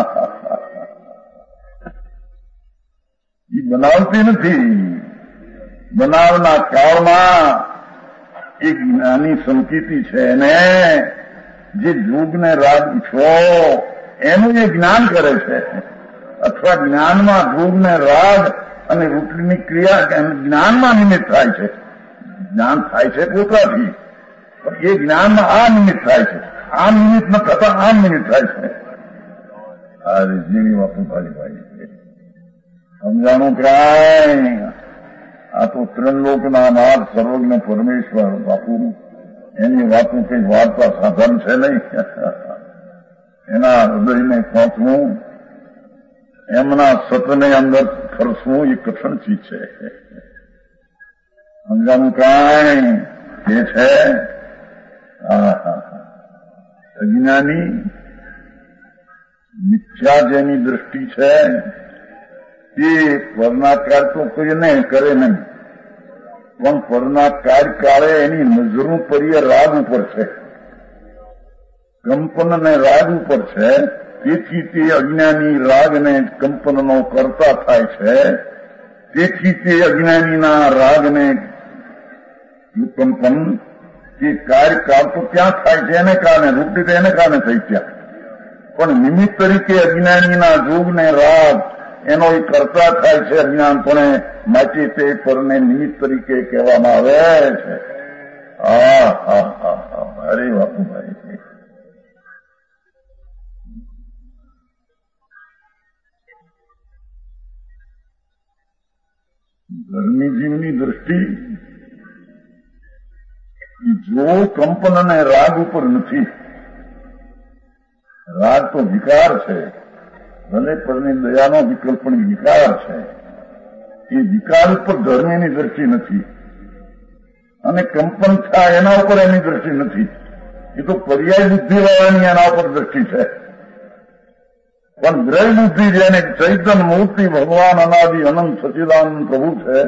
એ બનાવતી નથી. બનાવના કાળમાં એ જ્ઞાની સંકેતી છે, એને જે યુગને રાગ છો એનું એ જ્ઞાન કરે છે, અથવા જ્ઞાનમાં યોગને રાગ અને રોટલીની ક્રિયા જ્ઞાનમાં નિમિત્ત થાય છે. જ્ઞાન થાય છે પોતાથી, પણ એ જ્ઞાનમાં આ નિમિત્ત થાય છે. આ નિમિત્ત ન થતા આ નિમિત્ત થાય છે. આ રીતની વાતો ખાલી ભાઈ સમજાણું કાંઈ? આ તો ત્રણલોકના નાથ સર્વજ્ઞ પરમેશ્વર બાપુ, એની વાતો કઈ વાર્તા સાધન છે નહીં. એના હૃદયને પહોંચવું, એમના સતને અંદર ખરસવું એ કઠણ ચીજ છે. સમજાણું કાંઈ? એ છે અજ્ઞાની મિથ્યા જેની દ્રષ્ટિ છે તે પરના કાર્ય તો કોઈ નહીં કરે નહીં, પણ પરના કાર્ય કાળે એની નજરું પર્ય રાગ ઉપર છે, કંપન અને રાગ ઉપર છે. તેથી તે અજ્ઞાની રાગને કંપનનો કરતા થાય છે. તેથી તે અજ્ઞાનીના રાગને કંપન કે કાર્યકાળ તો ક્યાં થાય છે એને કારણે, રૂપી તો એને કારણે થઈ ત્યાં, પણ નિમિત્ત તરીકે અજ્ઞાનીના જોગને રાગ એનો એ કરતા થાય છે અજ્ઞાનપણે, માટે તે પરને નિમિત્ત તરીકે કહેવામાં આવે છે. હા હા હા હા ભારે બાપુભાઈ, ધર્મી જીવની દ્રષ્ટિ જો કંપન અને રાગ ઉપર નથી, રાગ તો વિકાર છે, ભલે પરની દયાનો વિકલ્પ પણ વિકાર છે, એ વિકાર ઉપર ધર્મીની દ્રષ્ટિ નથી, અને કંપન થાય એના ઉપર એની દ્રષ્ટિ નથી. એ તો પર્યાય બુદ્ધિ વાળાની એના ઉપર દ્રષ્ટિ છે. પણ ગ્રહ બુદ્ધિ જેને ચૈતન્ય મૂર્તિ ભગવાન અનાદિ અનંત સચિદાનંદ પ્રભુ છે,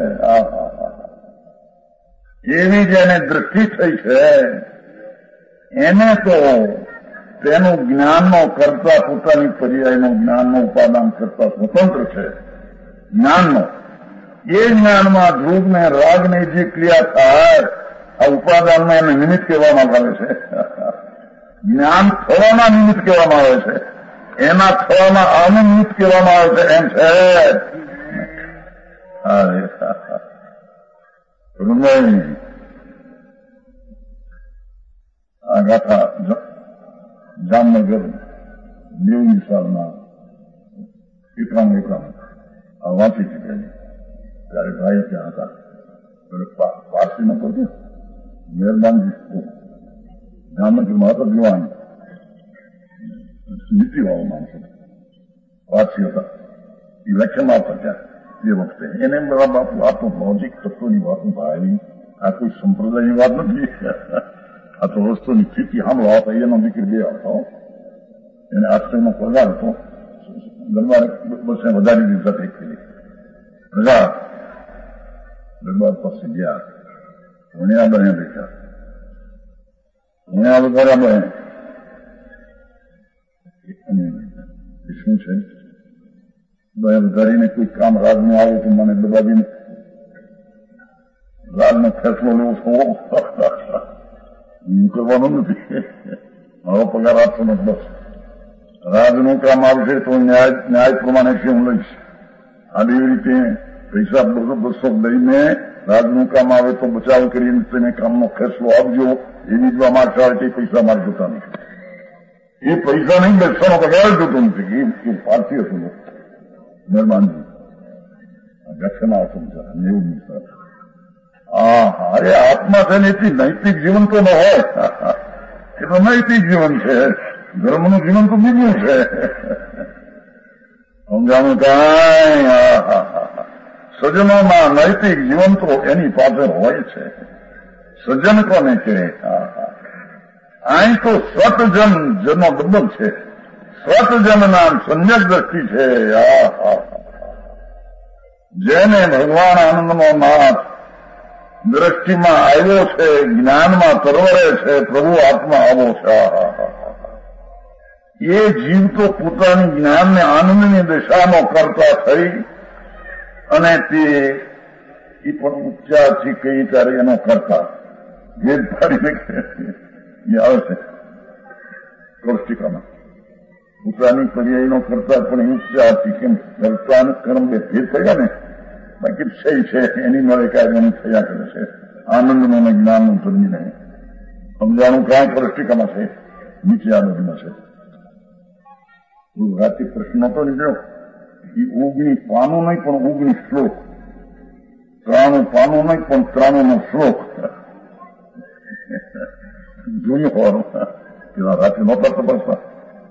એવી જેને દ્રષ્ટિ થઈ છે એને તો તેનું જ્ઞાનનો કરતા, પોતાની પર્યાયનો જ્ઞાનનો ઉપાદાન કરતા સ્વતંત્ર છે. જ્ઞાનનો એ જ્ઞાનમાં ધ્રુવને રાગને જે ક્રિયા થાય, આ ઉપાદાનમાં એને નિમિત્ત કહેવામાં આવે છે. જ્ઞાન થવાના નિમિત્ત કહેવામાં આવે છે, એના થવામાં આનું નિમિત્ત કહેવામાં આવે છે. એમ છે આ ગાથા જામનગર દેવની સાલમાં એકરામ એકરામ આ વાંચી ચૂકેલી. ત્યારે ભાઈ ત્યાં હતા, પારસીમાં કહ્યું મહેરબાનજી જામનગરમાં હતો દિવાન, નીતિવાળો માણસો પારસી હતા. એ વ્યાખ્યામાં આપતા ત્યાં એ વખતે એને બધા બાપુ આ તો લોજિક તત્વની વાત, ભાઈ આ કોઈ સંપ્રદાયની વાત નથી, આ તો વસ્તુની સ્થિતિ સાંભળો આવતા. એનો દીકરી બે આવતો, એને આશ્રયનો પગાર હતો, દરબાર બસે વધારી દીધા થઈ ગઈ રજા. દરબાર પાસે ગયા, ભણ્યા બને બેઠા, ભણ્યા વગેરે બને શું છે વધારીને કોઈ કામ રાજનું આવે તો મને દબાવીને રાજનો ફેસલો લેવો છો હું કરવાનો નથી, મારો પગાર આપશો નથી, બસ રાજનું કામ આવશે તો ન્યાય ન્યાય પ્રમાણે છે હું લઈશ. આ એવી રીતે પૈસા બસો બસો લઈને રાજનું કામ આવે તો બચાવ કરીને તેને કામનો ફેસલો આપજો, એવી જ મારશે કે પૈસા મારી જોતા નથી. એ પૈસા નહીં બેસવાનો પગાર જોતો નથી, એ પારસી હતું. મહેરબાનજી ગઠના સમજા એવું નહીં. હા અરે આત્મા છે ને એટલી નૈતિક જીવન તો ન હોય, એ તો નૈતિક જીવન છે, ધર્મનું જીવન તો બીજું છે. સમજાણું કાંઈ સજ્જનોમાં નૈતિક જીવન તો એની પાસે હોય છે. સજ્જન કોને છે? અહીં તો સતજન જનો ડબલ છે, સતજન નામ સંજક દ્રષ્ટિ છે. જેને ભગવાન આનંદનો નાથ દ્રષ્ટિમાં આવ્યો છે, જ્ઞાનમાં તરવરે છે, પ્રભુ આત્મા આવો છે. એ જીવ તો પોતાની જ્ઞાનને આનંદની દિશામાં કરતા થઈ અને તે એ પણ ઉપચારથી કઈ ત્યારે એનો કરતા ભેદ પાડીને આવે છે કૌષ્ટિકામાં. પોતાની પર્યાયનો કરતા પણ ઉપચારથી કેમ કરતા કર્મ બે ભેદ થયા ને, બાકી સહી છે એની મળે કાર્યનું થયા કરે છે. આનંદનું અને જ્ઞાનનું ધર્મી નહીં. સમજાણું ક્યાંય કૌષ્ટિકામાં છે, નીચે આ બધીમાં છે. રાતે પ્રશ્ન તો નીકળ્યો એ ઓગણી પાનું નહીં પણ ઓગણી શ્લોક, ત્રાણું પાનું નહીં પણ ત્રાણું નો શ્લોક જોયું હોવાનું. પેલા રાતે નહોતા તપાસતા.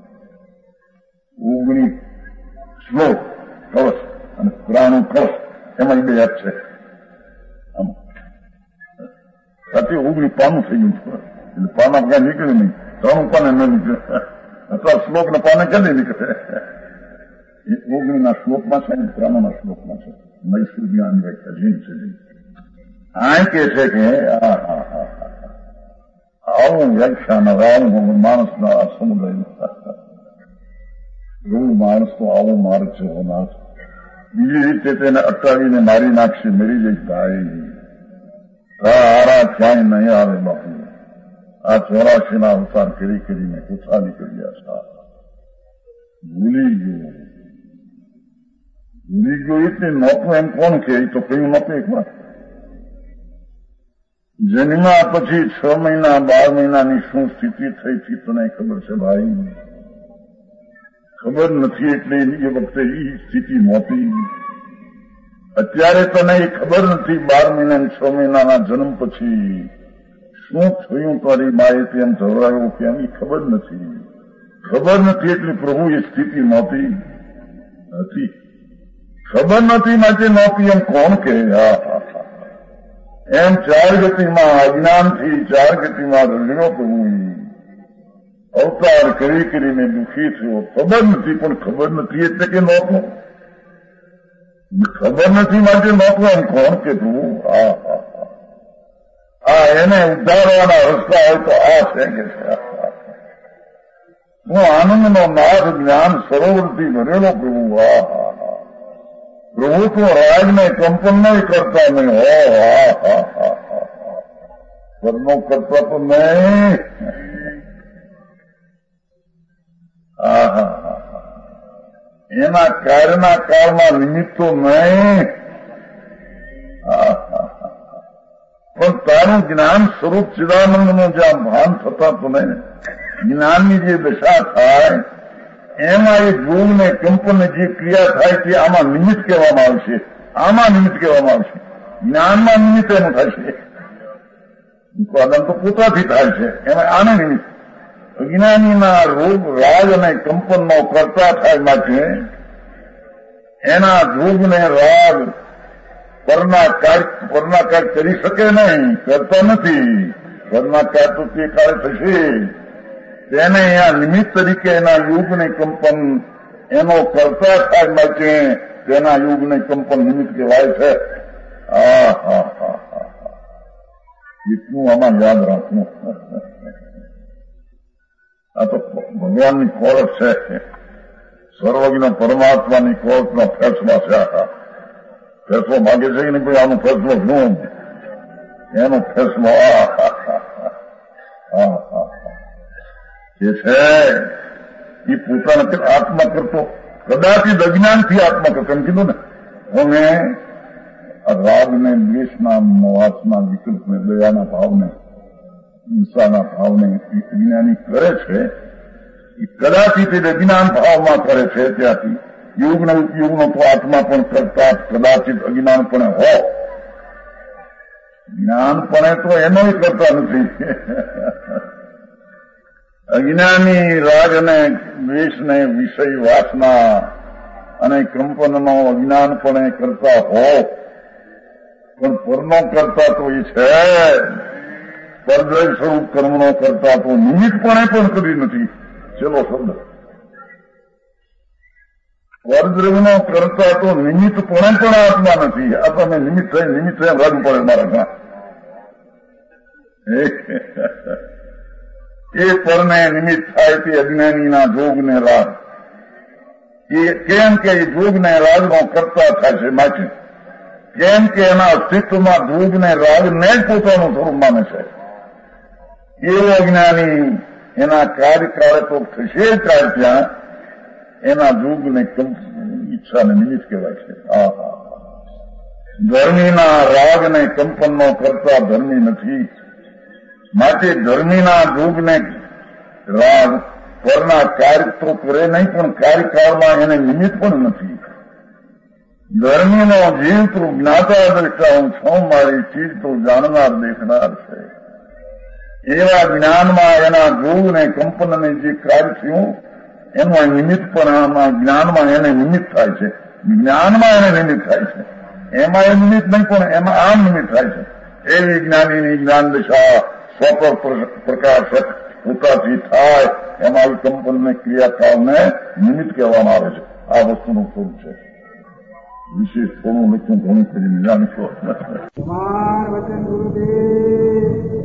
ઓગણી શ્લોક કવચ અને ત્રાણું કવચ એમાં બે યાદ છે. આમ સાથે ઓગણી પાનું થઈ ગયું, એટલે પાના ક્યાં નીકળે નહીં, ત્રાણું પાને ન નીકળે. અથવા શ્લોક ને પાને ક્યાં નીકળે? એ ઓગણીના શ્લોકમાં છે ને ત્રાણુંના શ્લોકમાં છે. મૈસૂર જ્ઞાન વ્યાખ્યા જીન છે. આ કે છે કે આવું વ્યાખ્યાન આવું માણસના આ સમુદાય એવું માણસ તો આવો માર્ગ છે હોનાર. બીજી રીતે તેને અટકાવીને મારી નાખશે, મરી જઈશ ભાઈ. હારા ક્યાંય નહીં આવે બાપુ. આ ચોરાશી ના અવતાર કરી કરીને કોઠાલી કર્યા છે. ભૂલી ગયો ભૂલી ગયો એટલે નહોતું એમ કોણ કે? એ તો કયું નહોતું એક વાર. જન્મ્યા પછી છ મહિના બાર મહિનાની શું સ્થિતિ થઈ હતી તને ખબર છે ભાઈ? ખબર નથી એટલે એ વખતે એ સ્થિતિ નહોતી. અત્યારે તને એ ખબર નથી બાર મહિના છ મહિનાના જન્મ પછી શું થયું તારી બાએ તેમ ઝઘડાયો કેમ એ ખબર નથી. ખબર નથી એટલે પ્રભુ એ સ્થિતિ નહોતી હતી. ખબર નથી માટે નહોતી એમ કોણ કે? હા હા હા એમ ચાર ગતિમાં અજ્ઞાનથી ચાર ગતિમાં રડ્યો પ્રભુ. અવતાર કરી કરીને દુઃખી થયો. ખબર નથી પણ ખબર નથી એટલે કે નહોતું. ખબર નથી માટે નહોતું એમ કોણ કે પ્રભુ? હા હા હા આ એને ઉદ્ધારવાના રસ્તા હોય તો આ છે કે છે. હું આનંદનો નાદ જ્ઞાન સરોવરથી ભરેલો પ્રભુ. હા હા હા પ્રભુ તો રાજને કંપન નહીં કરતા નહીં. હો હા હા હા હા પરનો કરતા તો નહીં. હા હા હા એના કાર્યના કાળમાં નિમિત્તો નહીં. હા હા પણ તારું જ્ઞાન સ્વરૂપ ચિદાનંદનું જ્યાં ભાન થતા તો નહીં, જ્ઞાનની જે દશા થાય એમાં એ જોગ ને કંપન જે ક્રિયા થાય તે આમાં નિમિત્ત કહેવામાં આવશે. આમાં નિમિત્ત કહેવામાં આવશે. જ્ઞાનમાં નિમિત્ત એનું થાય છે. ઉત્પાદન તો પોતાથી થાય છે, એમાં આને નિમિત્ત. અજ્ઞાનીના રોગ રાગ અને કંપનનો કરતા થાય માટે એના જોગને રાગ પરના કાર્ય પરના કાર્ય કરી શકે નહીં, કરતા નથી. પરના કાર્ય તો તે કાળે થશે. તેને અહીંયા નિમિત્ત તરીકે એના યોગને કંપન એનો કરતા થાય માટે તેના યોગને કંપન નિમિત્ત કહેવાય છે. હા હા હા હા એટલું આમાં યાદ રાખવું. આ તો ભગવાનની કોરટ છે, સર્વજ્ઞ પરમાત્માની કોરટનો ફેસલો છે. આખા ફેસલો માગે છે કે નહીં ભાઈ આનો ફેસલો શું? એનો ફેસલો આ હા હા એ છે. એ પોતાના આત્મા કરતો કદાચ અજ્ઞાનથી આત્મા કરતો એમ કીધું ને. હવે રાગને દ્વેષના વાસના વિકલ્પને દયાના ભાવને હિંસાના ભાવને વિજ્ઞાની કરે છે. એ કદાચી તે અજ્ઞાન ભાવમાં કરે છે. ત્યાંથી યોગનો ઉપયોગનો તો આત્મા પણ કરતા કદાચિત અજ્ઞાનપણે હો. જ્ઞાનપણે તો એનો કરતા નથી. અજ્ઞાની રાગ અને દ્વેષને વિષય વાસના અને કંપનનો અજ્ઞાનપણે કરતા હો, પણ પરનો કરતા તો એ છે. પરદ્રય સ્વરૂપ કર્મનો કરતા તો નિમિત્તપણે પણ કરી નથી. ચલો શબ્દ પરદ્રવ્યનો કરતા તો નિમિત્તપણે પણ આત્મા નથી. આ તમે નિમિત્ત થઈ નિમિત્ત એમ રદ પડે મારા ઘણા. એ પરને નિમિત્ત થાય તે અજ્ઞાનીના જોગને રાગ. એ કેમ કે એ જોગને રાગનો કરતા થાય છે માટે કેમ કે એના અસ્તિત્વમાં જોગને રાગને જ પોતાનું સ્વરૂપ માને છે. એવો અજ્ઞાની એના કાર્યકાળે તો થશે ત્યારે ત્યાં એના જોગને ઈચ્છાને નિમિત્ત કહેવાય છે. હા હા ધર્મીના રાગને કંપનનો કરતા ધર્મી નથી. માટે ધર્મીના જોગને રાગ પરના કાર્ય તો કરે નહીં, પણ કાર્યકાળમાં એને નિમિત્ત પણ નથી. ધર્મીનો જીવ તો જ્ઞાતા દ્રષ્ટા હું છું, મારી ચીજ તો જાણનાર દેખનાર છે. એવા જ્ઞાનમાં એના જોગને કંપનને જે કાર્ય થયું એનું નિમિત્ત પણ આમાં જ્ઞાનમાં એને નિમિત્ત થાય છે. જ્ઞાનમાં એને નિમિત્ત થાય છે. એમાં એ નિમિત્ત નહીં પણ એમાં આમ નિમિત્ત થાય છે. એવી જ્ઞાનીની જ્ઞાન દશા સ્વતઃ પ્રકાશક પોતાથી થાય એમાં કંપનને ક્રિયાકાળને નિમિત્ત કહેવામાં આવે છે. આ વસ્તુનું સ્વરૂપ છે. વિશેષ થોડું લખ્યું ઘણું કરીને જાણીશું. વચન ગુરુદેવ